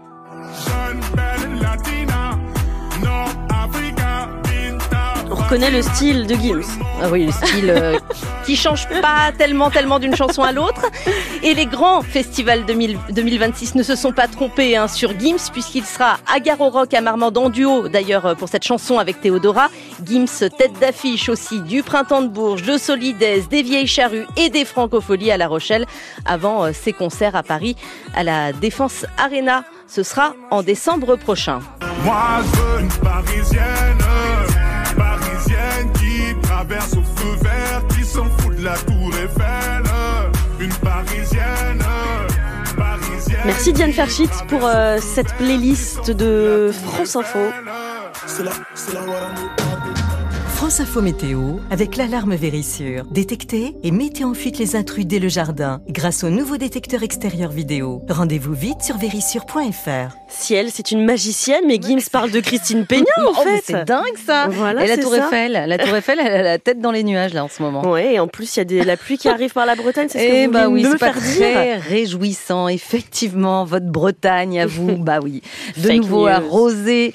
On reconnaît le style de Gims. Ah oui, le style qui change pas tellement d'une chanson à l'autre. Et les grands festivals 2026 ne se sont pas trompés sur Gims, puisqu'il sera à Gare au Rock à Marmande en duo, d'ailleurs pour cette chanson avec Théodora. Gims, tête d'affiche aussi du Printemps de Bourges, de Solidaise, des Vieilles Charrues et des Francopholies à La Rochelle, avant ses concerts à Paris à la Défense Arena. Ce sera en décembre prochain. Moi je veux une parisienne qui traverse au feu vert, qui s'en fout de la tour Eiffel. Une parisienne. Merci Diane Ferchit pour cette playlist de France Info. France Info Météo avec l'alarme Vérissure. Détectez et mettez en fuite les intrus dès le jardin grâce au nouveau détecteur extérieur vidéo. Rendez-vous vite sur vérissure.fr. Ciel, c'est une magicienne, mais Gims parle de Christine Peña en fait. Mais c'est dingue ça. Voilà, et la Tour Eiffel, elle a la tête dans les nuages là en ce moment. Ouais, et en plus il y a la pluie qui arrive par la Bretagne, c'est ce que vous voulez me faire dire. Très réjouissant, effectivement, votre Bretagne à vous. Bah oui, de nouveau arrosé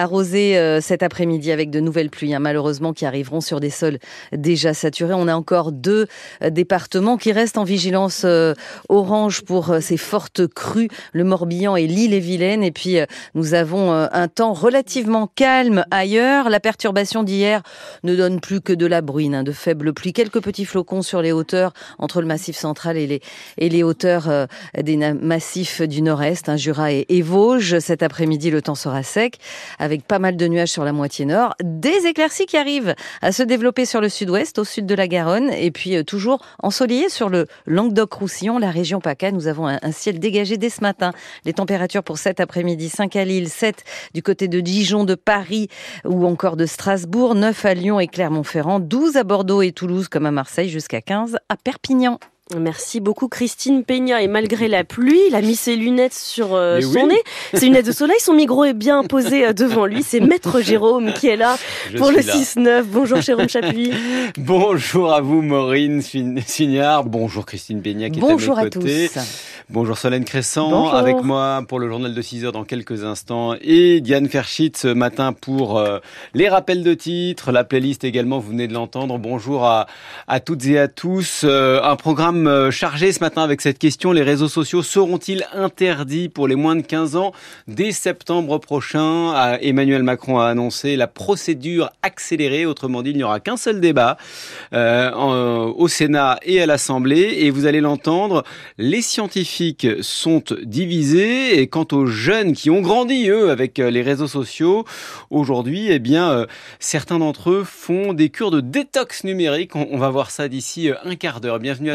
cet après-midi avec de nouvelles pluies, malheureusement, qui arriveront sur des sols déjà saturés. On a encore 2 départements qui restent en vigilance orange pour ces fortes crues, le Morbihan et l'Ille-et-Vilaine. Et puis, nous avons un temps relativement calme ailleurs. La perturbation d'hier ne donne plus que de la bruine, de faibles pluies, quelques petits flocons sur les hauteurs entre le Massif central et les hauteurs des massifs du nord-est, Jura et Vosges. Cet après-midi, le temps sera sec, avec pas mal de nuages sur la moitié nord. Des éclaircies qui arrivent à se développer sur le sud-ouest, au sud de la Garonne, et puis toujours ensoleillé sur le Languedoc-Roussillon, la région PACA. Nous avons un ciel dégagé dès ce matin. Les températures pour cet après-midi, 5 à Lille, 7 du côté de Dijon, de Paris ou encore de Strasbourg, 9 à Lyon et Clermont-Ferrand, 12 à Bordeaux et Toulouse comme à Marseille, jusqu'à 15 à Perpignan. Merci beaucoup Christine Peña. Et malgré la pluie, il a mis ses lunettes sur son nez. Ses lunettes de soleil, son micro est bien posé devant lui. C'est Maître Jérôme qui est là pour le 6-9. Bonjour Jérôme Chapuis. Bonjour à vous Maureen Signard. Bonjour Christine Peña qui est à mes côtés. Bonjour à tous. Bonjour Solène Crescent. Bonjour. Avec moi pour le journal de 6h dans quelques instants. Et Diane Ferschit ce matin pour les rappels de titres. La playlist également, vous venez de l'entendre. Bonjour à toutes et à tous. Un programme chargé ce matin avec cette question: les réseaux sociaux seront-ils interdits pour les moins de 15 ans dès septembre prochain? Emmanuel Macron a annoncé la procédure accélérée, autrement dit il n'y aura qu'un seul débat au Sénat et à l'Assemblée, et vous allez l'entendre, les scientifiques sont divisés, et quant aux jeunes qui ont grandi eux avec les réseaux sociaux aujourd'hui, eh bien certains d'entre eux font des cures de détox numérique. On va voir ça d'ici un quart d'heure. Bienvenue à